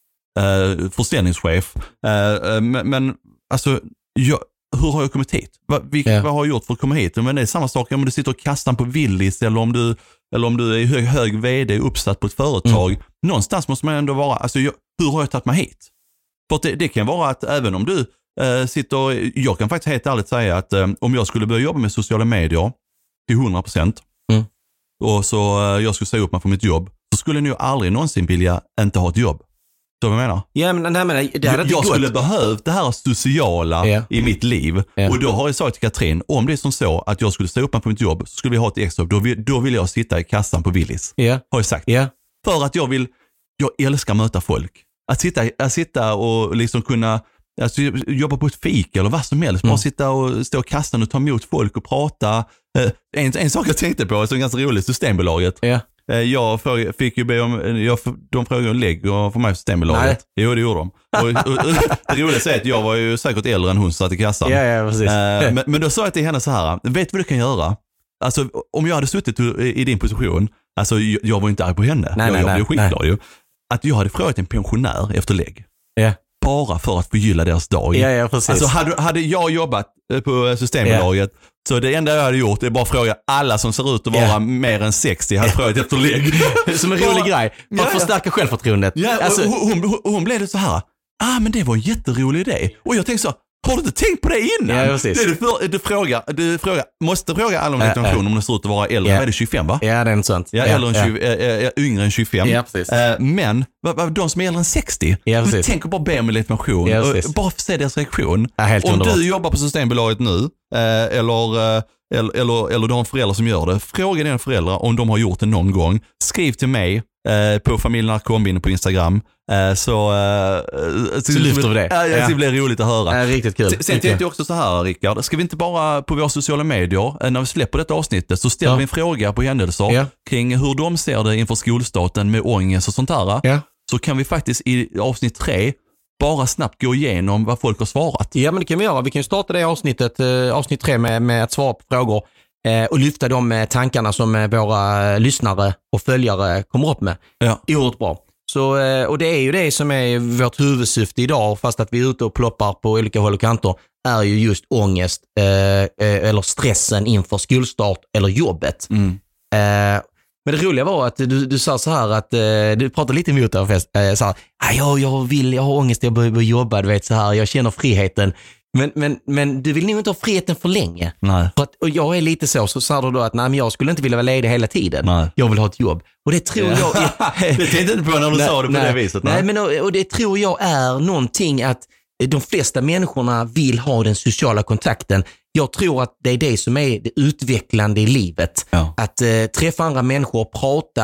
uh, försäljningschef. Uh, men, men alltså, jag, hur har jag kommit hit? Va, vi, yeah. Vad har jag gjort för att komma hit? Men det är samma sak om du sitter och kastar på Willys eller om du, eller om du är hög, hög vd uppsatt på ett företag. Mm. Någonstans måste man ändå vara, alltså jag, hur har jag tagit mig hit? För det, det kan vara att även om du uh, sitter, jag kan faktiskt helt ärligt säga att um, om jag skulle börja jobba med sociala medier till hundra procent mm. och så uh, jag skulle säga upp mig från mitt jobb, så skulle jag nog aldrig någonsin vilja inte ha ett jobb. Så vad jag menar? Ja, men, nej, men, det jag jag skulle behövt det här sociala yeah. i mitt liv. Yeah. Och då har jag sagt till Katrin, om det är som så att jag skulle säga upp mig från mitt jobb, så skulle vi ha ett extra jobb. Då vill, då vill jag sitta i kassan på Willys. Yeah. Har jag sagt. Yeah. För att jag vill, jag älskar att möta folk. Att sitta, att sitta och liksom kunna alltså, jobba på ett fik eller vad som helst. Mm. Bara sitta och stå i kassan och ta emot folk och prata. En, en sak jag tänkte på, som är ganska roligt, Systembolaget. Yeah. Jag fick ju be om, jag, de frågade om lägg och för mig Systembolaget. Nej. Jo, det gjorde de. Och, och, och, det roliga är att jag var ju säkert äldre än hon satt i kassan. Ja, ja, precis. Uh, men, men då sa jag till henne så här, vet du vad du kan göra? Alltså, om jag hade suttit i, i din position, alltså jag, jag var inte arg på henne. Nej, jag, nej, jag blev skitglad ju. nej. Att jag hade frågat en pensionär efter lägg. Ja. Bara för att förgylla deras dag. Ja, ja, precis. Alltså hade, hade jag jobbat på Systembolaget, ja. Så det enda jag hade gjort är bara fråga alla som ser ut att vara ja. mer än sextio hade frågat efter lägg. Som en rolig grej. För att förstärka självförtroendet. Ja, alltså, hon, hon, hon blev det så här, ah men det var en jätterolig idé. Och jag tänkte så, har du inte tänkt på det innan? Ja, precis. Det, du, för, du, frågar, du frågar, måste fråga alla om legitimation äh, äh. om det ser ut att vara äldre. Ja. Är det tjugofem va? Ja, det är inte sant. Ja, ja, eller en ja. tjugo, äh, äh, yngre än tjugofem. Ja, precis. Äh, men de som är äldre än sextio, ja, du tänker bara be om legitimation. Ja, och bara för att se deras reaktion. Ja, helt om underbart. Du jobbar på Systembolaget nu, äh, eller... Äh, Eller, eller, eller du har en förälder som gör det. Fråga dina föräldrar om de har gjort det någon gång. Skriv till mig eh, på familjen Narkombi på Instagram. Eh, så, eh, så, så lyfter vi det. Ja, ja. Det blir roligt att höra. Ja, riktigt kul. Sen, sen tänkte jag också så här, Rickard. Ska vi inte bara på våra sociala medier, när vi släpper detta avsnittet, så ställer ja. vi en fråga på händelser ja. kring hur de ser det inför skolstarten med ångest och sånt här. Ja. Så kan vi faktiskt i avsnitt tre bara snabbt gå igenom vad folk har svarat. Ja, men det kan vi göra. Vi kan ju starta det avsnittet, eh, avsnitt tre med, med att svara på frågor eh, och lyfta de eh, tankarna som eh, våra lyssnare och följare kommer upp med. Ja. Oerhört bra. Så, eh, och det är ju det som är vårt huvudsyfte idag, fast att vi är ute och ploppar på olika håll och kanter, är ju just ångest eh, eh, eller stressen inför skolstart eller jobbet. Mm. Eh, Men det roliga var att du, du sa så här att eh, du pratade lite emot det fest, eh, så här, jag, jag vill, jag har ångest, jag börjar jobba, du vet så här, jag känner friheten. Men, men, men du vill nog inte ha friheten för länge. Nej. För att, och jag är lite så, så sa du då att nej, men jag skulle inte vilja vara ledig hela tiden. Nej. Jag vill ha ett jobb. Och det tror jag... det tänkte inte på när du nej, sa det på nej, det viset. Nej, nej men och, och det tror jag är någonting att de flesta människorna vill ha den sociala kontakten. Jag tror att det är det som är det utvecklande i livet. Ja. Att eh, träffa andra människor, prata,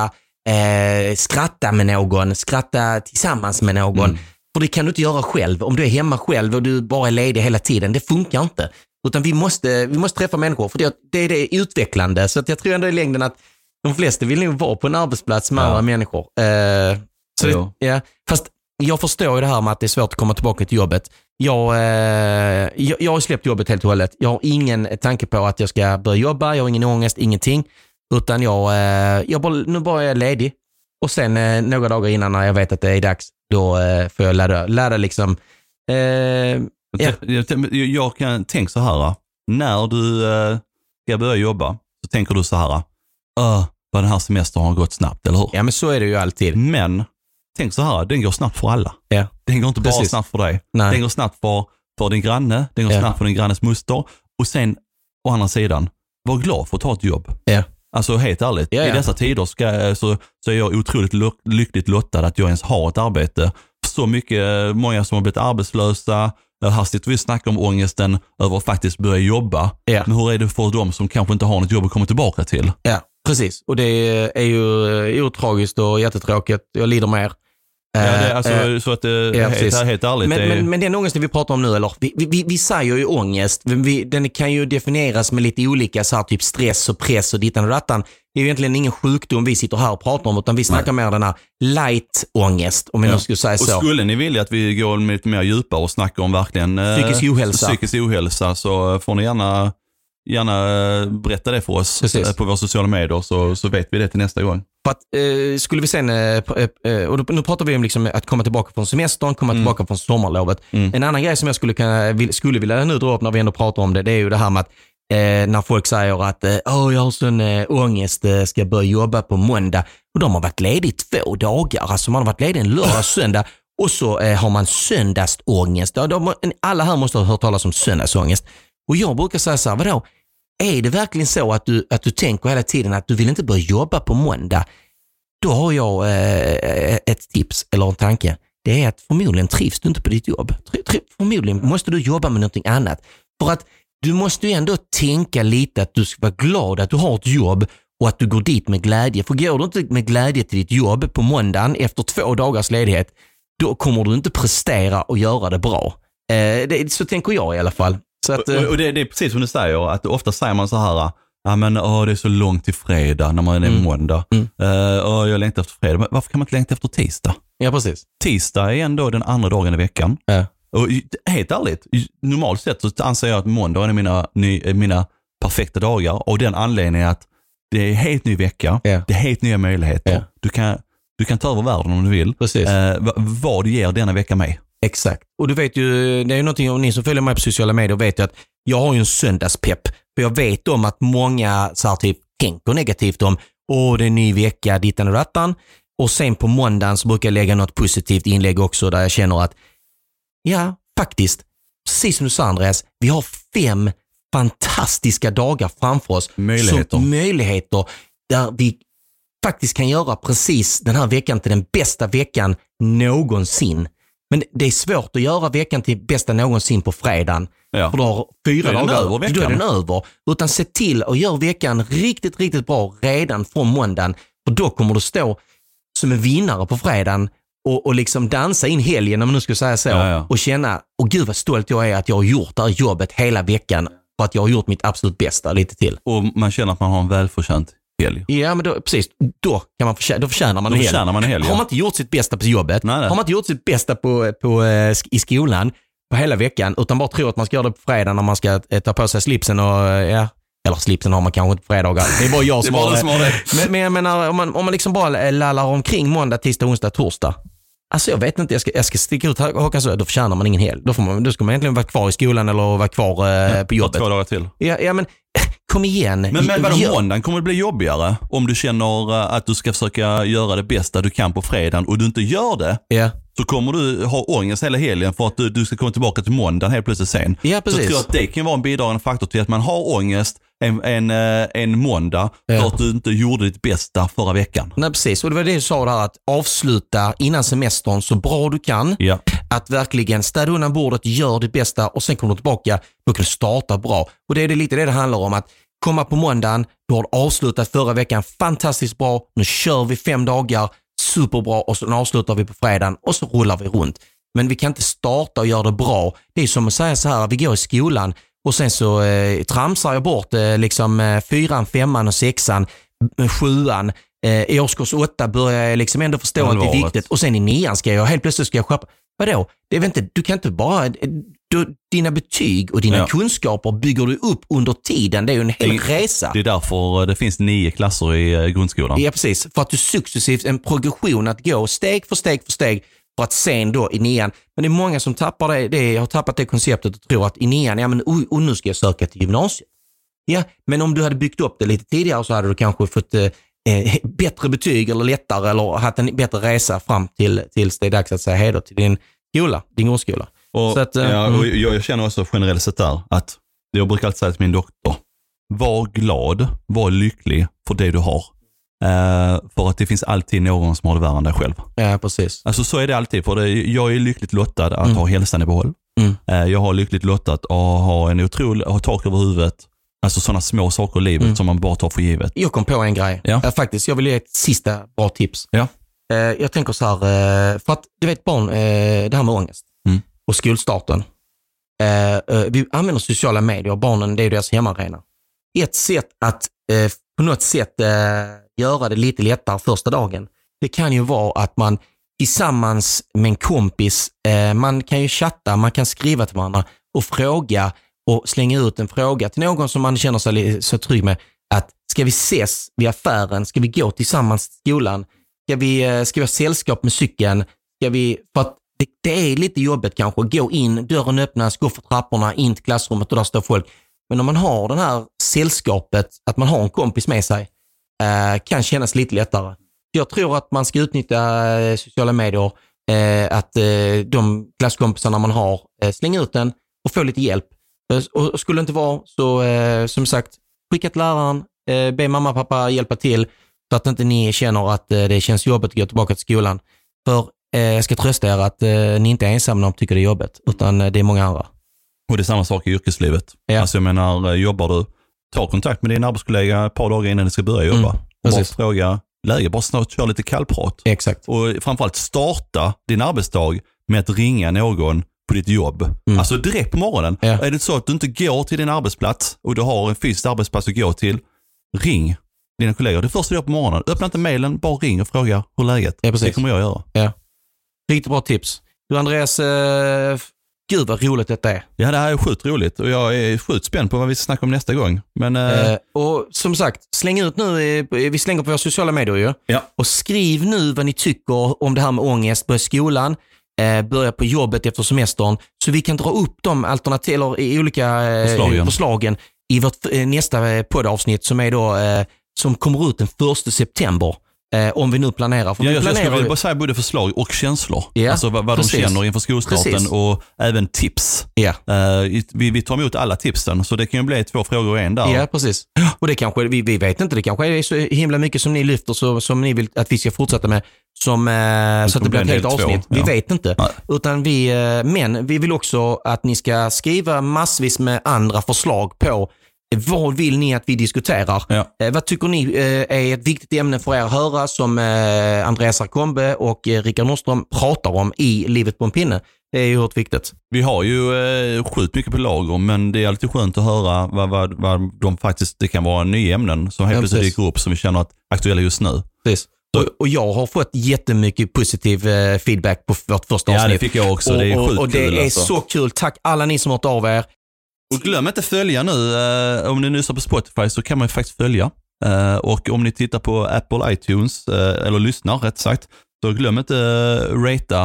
eh, skratta med någon, skratta tillsammans med någon. Mm. För det kan du inte göra själv. Om du är hemma själv och du bara är ledig hela tiden, det funkar inte. Utan vi måste, vi måste träffa människor, för det, det är det utvecklande. Så att jag tror ändå i längden att de flesta vill nog vara på en arbetsplats med ja. andra människor. Eh, så det, ja. Fast jag förstår ju det här med att det är svårt att komma tillbaka till jobbet. Jag, eh, jag, jag har släppt jobbet helt och hållet. Jag har ingen tanke på att jag ska börja jobba. Jag har ingen ångest, ingenting. Utan jag, eh, jag bara, nu bara är jag ledig. Och sen eh, några dagar innan när jag vet att det är dags, då eh, får jag lära, lära liksom. Eh, ja. jag, jag kan tänka så här. När du eh, ska börja jobba så tänker du så här. Öh, vad den här semestern har gått snabbt, eller hur? Ja, men så är det ju alltid. Men tänk så här, den går snabbt för alla. Ja. Den går inte bara Precis. snabbt för dig. Nej. Den går snabbt för, för din granne, den går ja. snabbt för din grannes moster. Och sen, å andra sidan, var glad för att ta ett jobb. Ja. Alltså helt ärligt, ja, ja. i dessa tider ska, så, så är jag otroligt lyckligt lottad att jag ens har ett arbete. Så mycket, många som har blivit arbetslösa, här sitter vi och snackar om ångesten över att faktiskt börja jobba. Ja. Men hur är det för de som kanske inte har något jobb att komma tillbaka till? Ja. Precis, och det är ju otragiskt och jättetråkigt. Jag lider mer. Ja, det, alltså, äh, så att det ja, är helt ärligt. Men, det är... men, men den ångesten vi pratar om nu, eller vi, vi, vi säger ju ångest, vi, den kan ju definieras med lite olika så här, typ stress och press och dittan och dattan. Det är ju egentligen ingen sjukdom vi sitter här och pratar om, utan vi snackar Nej. mer den här light-ångest, om vi ja. nu skulle säga så. Och skulle ni vilja att vi går lite mer djupare och snackar om verkligen psykisk ohälsa, psykisk ohälsa så får ni gärna, gärna berätta det för oss Precis. på våra sociala medier, så, så vet vi det till nästa gång. För att, eh, skulle vi sen, eh, och nu pratar vi om liksom att komma tillbaka från semestern, komma mm. tillbaka från sommarlovet. Mm. En annan grej som jag skulle, kunna, skulle vilja nu dra upp när vi ändå pratar om det, det är ju det här med att eh, när folk säger att eh, oh, jag har sån äh, ångest, äh, ska börja jobba på måndag. Och de har varit ledig två dagar, alltså man har varit ledig en lördag, söndag och så eh, har man söndagsångest. Ja, de, alla här måste ha hört talas om söndagsångest. Och jag brukar säga så här, vadå? Är det verkligen så att du, att du tänker hela tiden att du vill inte börja jobba på måndag? Då har jag eh, ett tips eller en tanke. Det är att förmodligen trivs du inte på ditt jobb. Förmodligen måste du jobba med någonting annat. För att du måste ju ändå tänka lite att du ska vara glad att du har ett jobb och att du går dit med glädje. För går du inte med glädje till ditt jobb på måndagen efter två dagars ledighet, då kommer du inte prestera och göra det bra. Eh, det, så tänker jag i alla fall. Så att, och och det, det är precis som du säger, att ofta säger man så här, ja men åh, det är så långt till fredag när man är mm. måndag. Mm. Uh, åh, jag längtar efter fredag. Men varför kan man inte längta efter tisdag? Ja, precis. Tisdag är ändå den andra dagen i veckan. Ja. Och helt ärligt, normalt sett så anser jag att måndag är mina, ny, mina perfekta dagar. Och den anledningen att det är helt ny vecka, ja. det är helt nya möjligheter. Ja. Du kan, du kan ta över världen om du vill. Precis. Uh, vad du ger denna vecka mig. Exakt. Och du vet ju, det är ju någonting, om ni som följer mig på sociala medier vet ju att jag har ju en söndagspepp. För jag vet om att många så här, typ, tänker negativt om åh, det är en ny vecka, dittan och dattan. Och sen på måndagen så brukar jag lägga något positivt inlägg också där jag känner att ja, faktiskt, precis som du sa Andreas, vi har fem fantastiska dagar framför oss. Möjligheter. Som möjligheter där vi faktiskt kan göra precis den här veckan till den bästa veckan någonsin. Men det är svårt att göra veckan till bästa någonsin på fredagen. Ja. För då har fyra då är dagar, över då är den över. Utan se till att göra veckan riktigt, riktigt bra redan från måndagen. För då kommer du stå som en vinnare på fredagen och, och liksom dansa in helgen, om man nu ska säga så. Ja, ja. Och känna, och gud vad stolt jag är att jag har gjort det här jobbet hela veckan. För att jag har gjort mitt absolut bästa lite till. Och man känner att man har en välförtjänt helg. Ja, men då, precis. Då, kan man förtjäna, då förtjänar man då en helg. Förtjänar man en helg ja. Har man inte gjort sitt bästa på jobbet, nej, nej. har man inte gjort sitt bästa på, på, i skolan på hela veckan, utan bara tror att man ska göra det på fredag när man ska ta på sig slipsen och ja, eller slipsen har man kanske inte på fredagar. Det är bara jag som har det. Som har det. Men, men jag menar, om man, om man liksom bara lallar omkring måndag, tisdag, onsdag, torsdag. Alltså jag vet inte, jag ska, jag ska sticka ut hakan så, då förtjänar man ingen helg. Då, får man, då ska man egentligen vara kvar i skolan eller vara kvar eh, på jobbet. Två dagar till. Ja, ja men kom igen. Men, men vadå, måndagen kommer det bli jobbigare om du känner att du ska försöka göra det bästa du kan på fredagen och du inte gör det. Ja. Så kommer du ha ångest hela helgen för att du, du ska komma tillbaka till måndagen helt plötsligt sen. Ja, precis. Så jag tror att det kan vara en bidragande faktor till att man har ångest en, en, en måndag ja. för att du inte gjorde ditt bästa förra veckan. Nej, precis. Och det var det du sa där, att avsluta innan semestern så bra du kan. Ja. Att verkligen städa undan bordet, gör ditt bästa och sen kommer du tillbaka, då kan du starta bra. Och det är det lite det det handlar om, att komma på måndagen, du har avslutat förra veckan fantastiskt bra, nu kör vi fem dagar superbra och så avslutar vi på fredagen och så rullar vi runt. Men vi kan inte starta och göra det bra. Det är som att säga så här, vi går i skolan och sen så eh, tramsar jag bort eh, liksom eh, fyran, femman och sexan, eh, sjuan. Eh, I årskurs åtta börjar jag liksom ändå förstå att det är viktigt. Och sen i nian ska jag, helt plötsligt ska jag skärpa. Vadå? Det är väl inte, du kan inte bara... Du, dina betyg och dina ja. kunskaper bygger du upp under tiden. Det är ju en hel det, resa. Det är därför det finns nio klasser i grundskolan. Ja, precis. För att du successivt, en progression att gå steg för steg för steg för att sen då i nian. Men det är många som tappar det, det har tappat det konceptet och tror att i nian, ja men och nu ska jag söka till gymnasiet. Ja, men om du hade byggt upp det lite tidigare så hade du kanske fått eh, bättre betyg eller lättare eller haft en bättre resa fram till tills det är dags att säga hej då till din skola, din grundskola. Och, så att, ja, och jag, jag känner också generellt sett där att jag brukar alltid säga till min doktor, var glad, var lycklig för det du har. Uh, för att det finns alltid någon som har det värre än dig själv. Ja, precis. Alltså så är det alltid. För det, jag är lyckligt lottad att mm. ha hälsan i behåll. Mm. Uh, jag har lyckligt lottat att ha en otrolig, ha tak över huvudet Alltså sådana små saker i livet mm. som man bara tar för givet. Jag kom på en grej. Ja. Äh, faktiskt, jag vill ge ett sista bra tips. Ja. Uh, jag tänker så här, uh, för att du vet barn, uh, det här med ångest mm. och skolstarten. Uh, uh, vi använder sociala medier och barnen, det är deras hemmaarena. Ett sätt att uh, på något sätt uh, göra det lite lättare första dagen, det kan ju vara att man tillsammans med en kompis, uh, man kan ju chatta, man kan skriva till varandra och fråga och slänga ut en fråga till någon som man känner sig så trygg med, att ska vi ses vid affären, ska vi gå tillsammans till skolan, ska vi, ska vi ha sällskap med cykeln, ska vi, för att det, det är lite jobbigt kanske, gå in, dörren öppnas, gå för trapporna in till klassrummet och där står folk. Men om man har den här sällskapet, att man har en kompis med sig, eh, kan kännas lite lättare. Jag tror att man ska utnyttja eh, sociala medier, eh, att eh, de klasskompisarna man har, eh, slänga ut den och få lite hjälp. Och skulle det inte vara så, eh, som sagt, skicka till läraren, eh, be mamma och pappa hjälpa till så att inte ni känner att eh, det känns jobbigt att gå tillbaka till skolan. För eh, jag ska trösta er att eh, ni inte är ensamma när de tycker det är jobbigt, utan eh, det är många andra. Och det är samma sak i yrkeslivet. Ja. Alltså jag menar, jobbar du, ta kontakt med din arbetskollega ett par dagar innan ni ska börja jobba. Mm, och bara fråga läge, bara snart köra lite kallprat. Exakt. Och framförallt starta din arbetsdag med att ringa någon på ditt jobb. Mm. Alltså direkt på morgonen. Ja. Är det så att du inte går till din arbetsplats och du har en fysisk arbetsplats att gå till, ring dina kollegor. Det första du gör på morgonen. Öppna inte mejlen, bara ring och fråga hur läget. Ja, det kommer jag göra. Ja. Riktigt bra tips. Du Andreas, eh, gud vad roligt detta är. Ja, det här är sjukt roligt och jag är sjukt spänd på vad vi ska snacka om nästa gång. Men, eh... Eh, och som sagt, släng ut nu, eh, vi slänger på våra sociala medier ju. Ja. Och skriv nu vad ni tycker om det här med ångest på skolan. Börja på jobbet efter semestern, så vi kan dra upp de alternativ eller i olika förslagen. förslagen i vårt nästa poddavsnitt som är då som kommer ut den första september. Om vi nu planerar. För ja, vi jag planerar skulle bara säga både förslag och känslor. Ja, alltså vad, vad de känner inför skolstarten precis. Och även tips. Ja. Uh, vi, vi tar emot alla tipsen, så det kan ju bli två frågor i en där. Ja, precis. Och det kanske, vi, vi vet inte, det kanske är så himla mycket som ni lyfter så, som ni vill att vi ska fortsätta med. Som, eh, så att det blir ett helt avsnitt. Två, ja. Vi vet inte. Nej. Utan vi, eh, men vi vill också att ni ska skriva massvis med andra förslag på vad vill ni att vi diskuterar. Ja. Eh, vad tycker ni eh, är ett viktigt ämne för er att höra som eh, Andreas Arkombe och eh, Rickard Nordström pratar om i Livet på en pinne. Det är ju helt viktigt. Vi har ju eh, sjukt mycket på lager, men det är alltid skönt att höra vad, vad, vad de faktiskt, det kan vara nya ämnen som helt ja, plötsligt dyker upp som vi känner att aktuella just nu. Precis. Och, och jag har fått jättemycket positiv eh, feedback på vårt första avsnitt. Ja, det fick jag också. Och, det är och, sjukt och det kul, är alltså. så kul. Tack alla ni som har hört av er. Och glöm inte följa nu. Eh, om ni lyssnar på Spotify så kan man ju faktiskt följa. Eh, och om ni tittar på Apple iTunes, eh, eller lyssnar rätt sagt, så glöm inte uh, ratea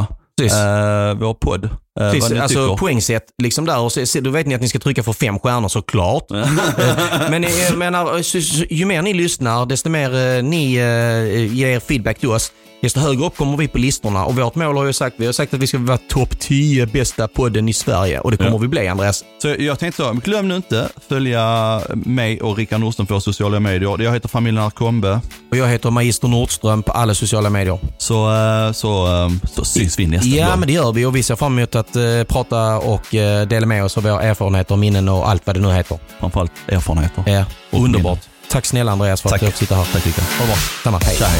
uh, vår podd. Uh, Precis, alltså poängsätt liksom där, och så, så, då vet ni att ni ska trycka för fem stjärnor såklart. Men jag menar, så, så, ju mer ni lyssnar, desto mer uh, ni uh, ger feedback till oss, desto högre upp kommer vi på listorna. Och vårt mål har ju sagt, vi har sagt att vi ska vara topp tio bästa podden i Sverige, och det kommer ja. vi bli, Andreas. Så jag tänkte så, glöm nu inte följa mig och Rickard Nordström på sociala medier. Jag heter familjen Arkombe. Och jag heter Magister Nordström på alla sociala medier. Så, så, så syns vi nästa Ja, gång. men det gör vi, och vi ser fram emot att uh, prata och uh, dela med oss av våra erfarenheter, minnen och allt vad det nu heter. Framförallt erfarenheter. Ja, underbart. Minnen. Tack snälla Andreas för Tack. att du sitter här. Tack, Rickard. Ha bra. Samma, hej. Tja, hej.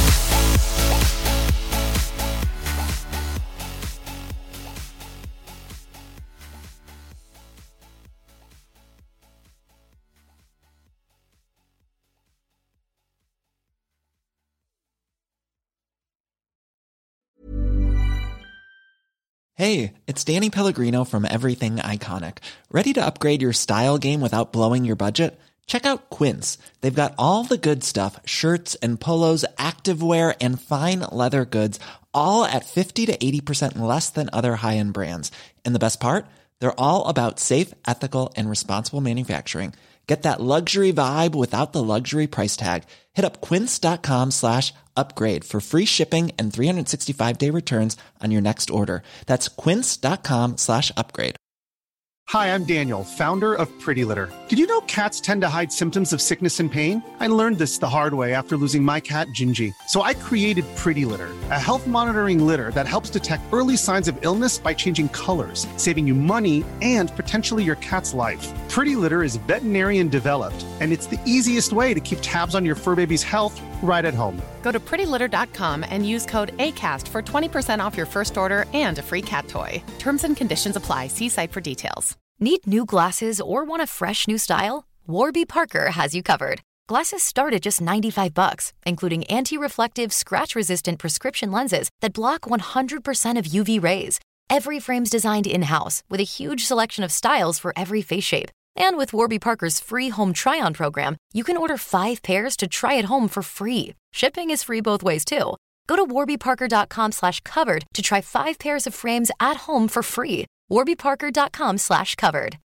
Hey, it's Danny Pellegrino from Everything Iconic. Ready to upgrade your style game without blowing your budget? Check out Quince. They've got all the good stuff, shirts and polos, activewear, and fine leather goods, all at fifty to eighty percent less than other high-end brands. And the best part? They're all about safe, ethical, and responsible manufacturing. Get that luxury vibe without the luxury price tag. Hit up quince.com slash upgrade for free shipping and three sixty-five day returns on your next order. That's quince.com slash upgrade. Hi, I'm Daniel, founder of Pretty Litter. Did you know cats tend to hide symptoms of sickness and pain? I learned this the hard way after losing my cat, Gingy. So I created Pretty Litter, a health monitoring litter that helps detect early signs of illness by changing colors, saving you money and potentially your cat's life. Pretty Litter is veterinarian developed, and it's the easiest way to keep tabs on your fur baby's health right at home. Go to pretty litter dot com and use code ACAST for twenty percent off your first order and a free cat toy. Terms and conditions apply. See site for details. Need new glasses or want a fresh new style? Warby Parker has you covered. Glasses start at just ninety-five bucks, including anti-reflective, scratch-resistant prescription lenses that block one hundred percent of U V rays. Every frame's designed in-house with a huge selection of styles for every face shape. And with Warby Parker's free home try-on program, you can order five pairs to try at home for free. Shipping is free both ways, too. Go to warby parker dot com slash covered to try five pairs of frames at home for free. warby parker dot com slash covered.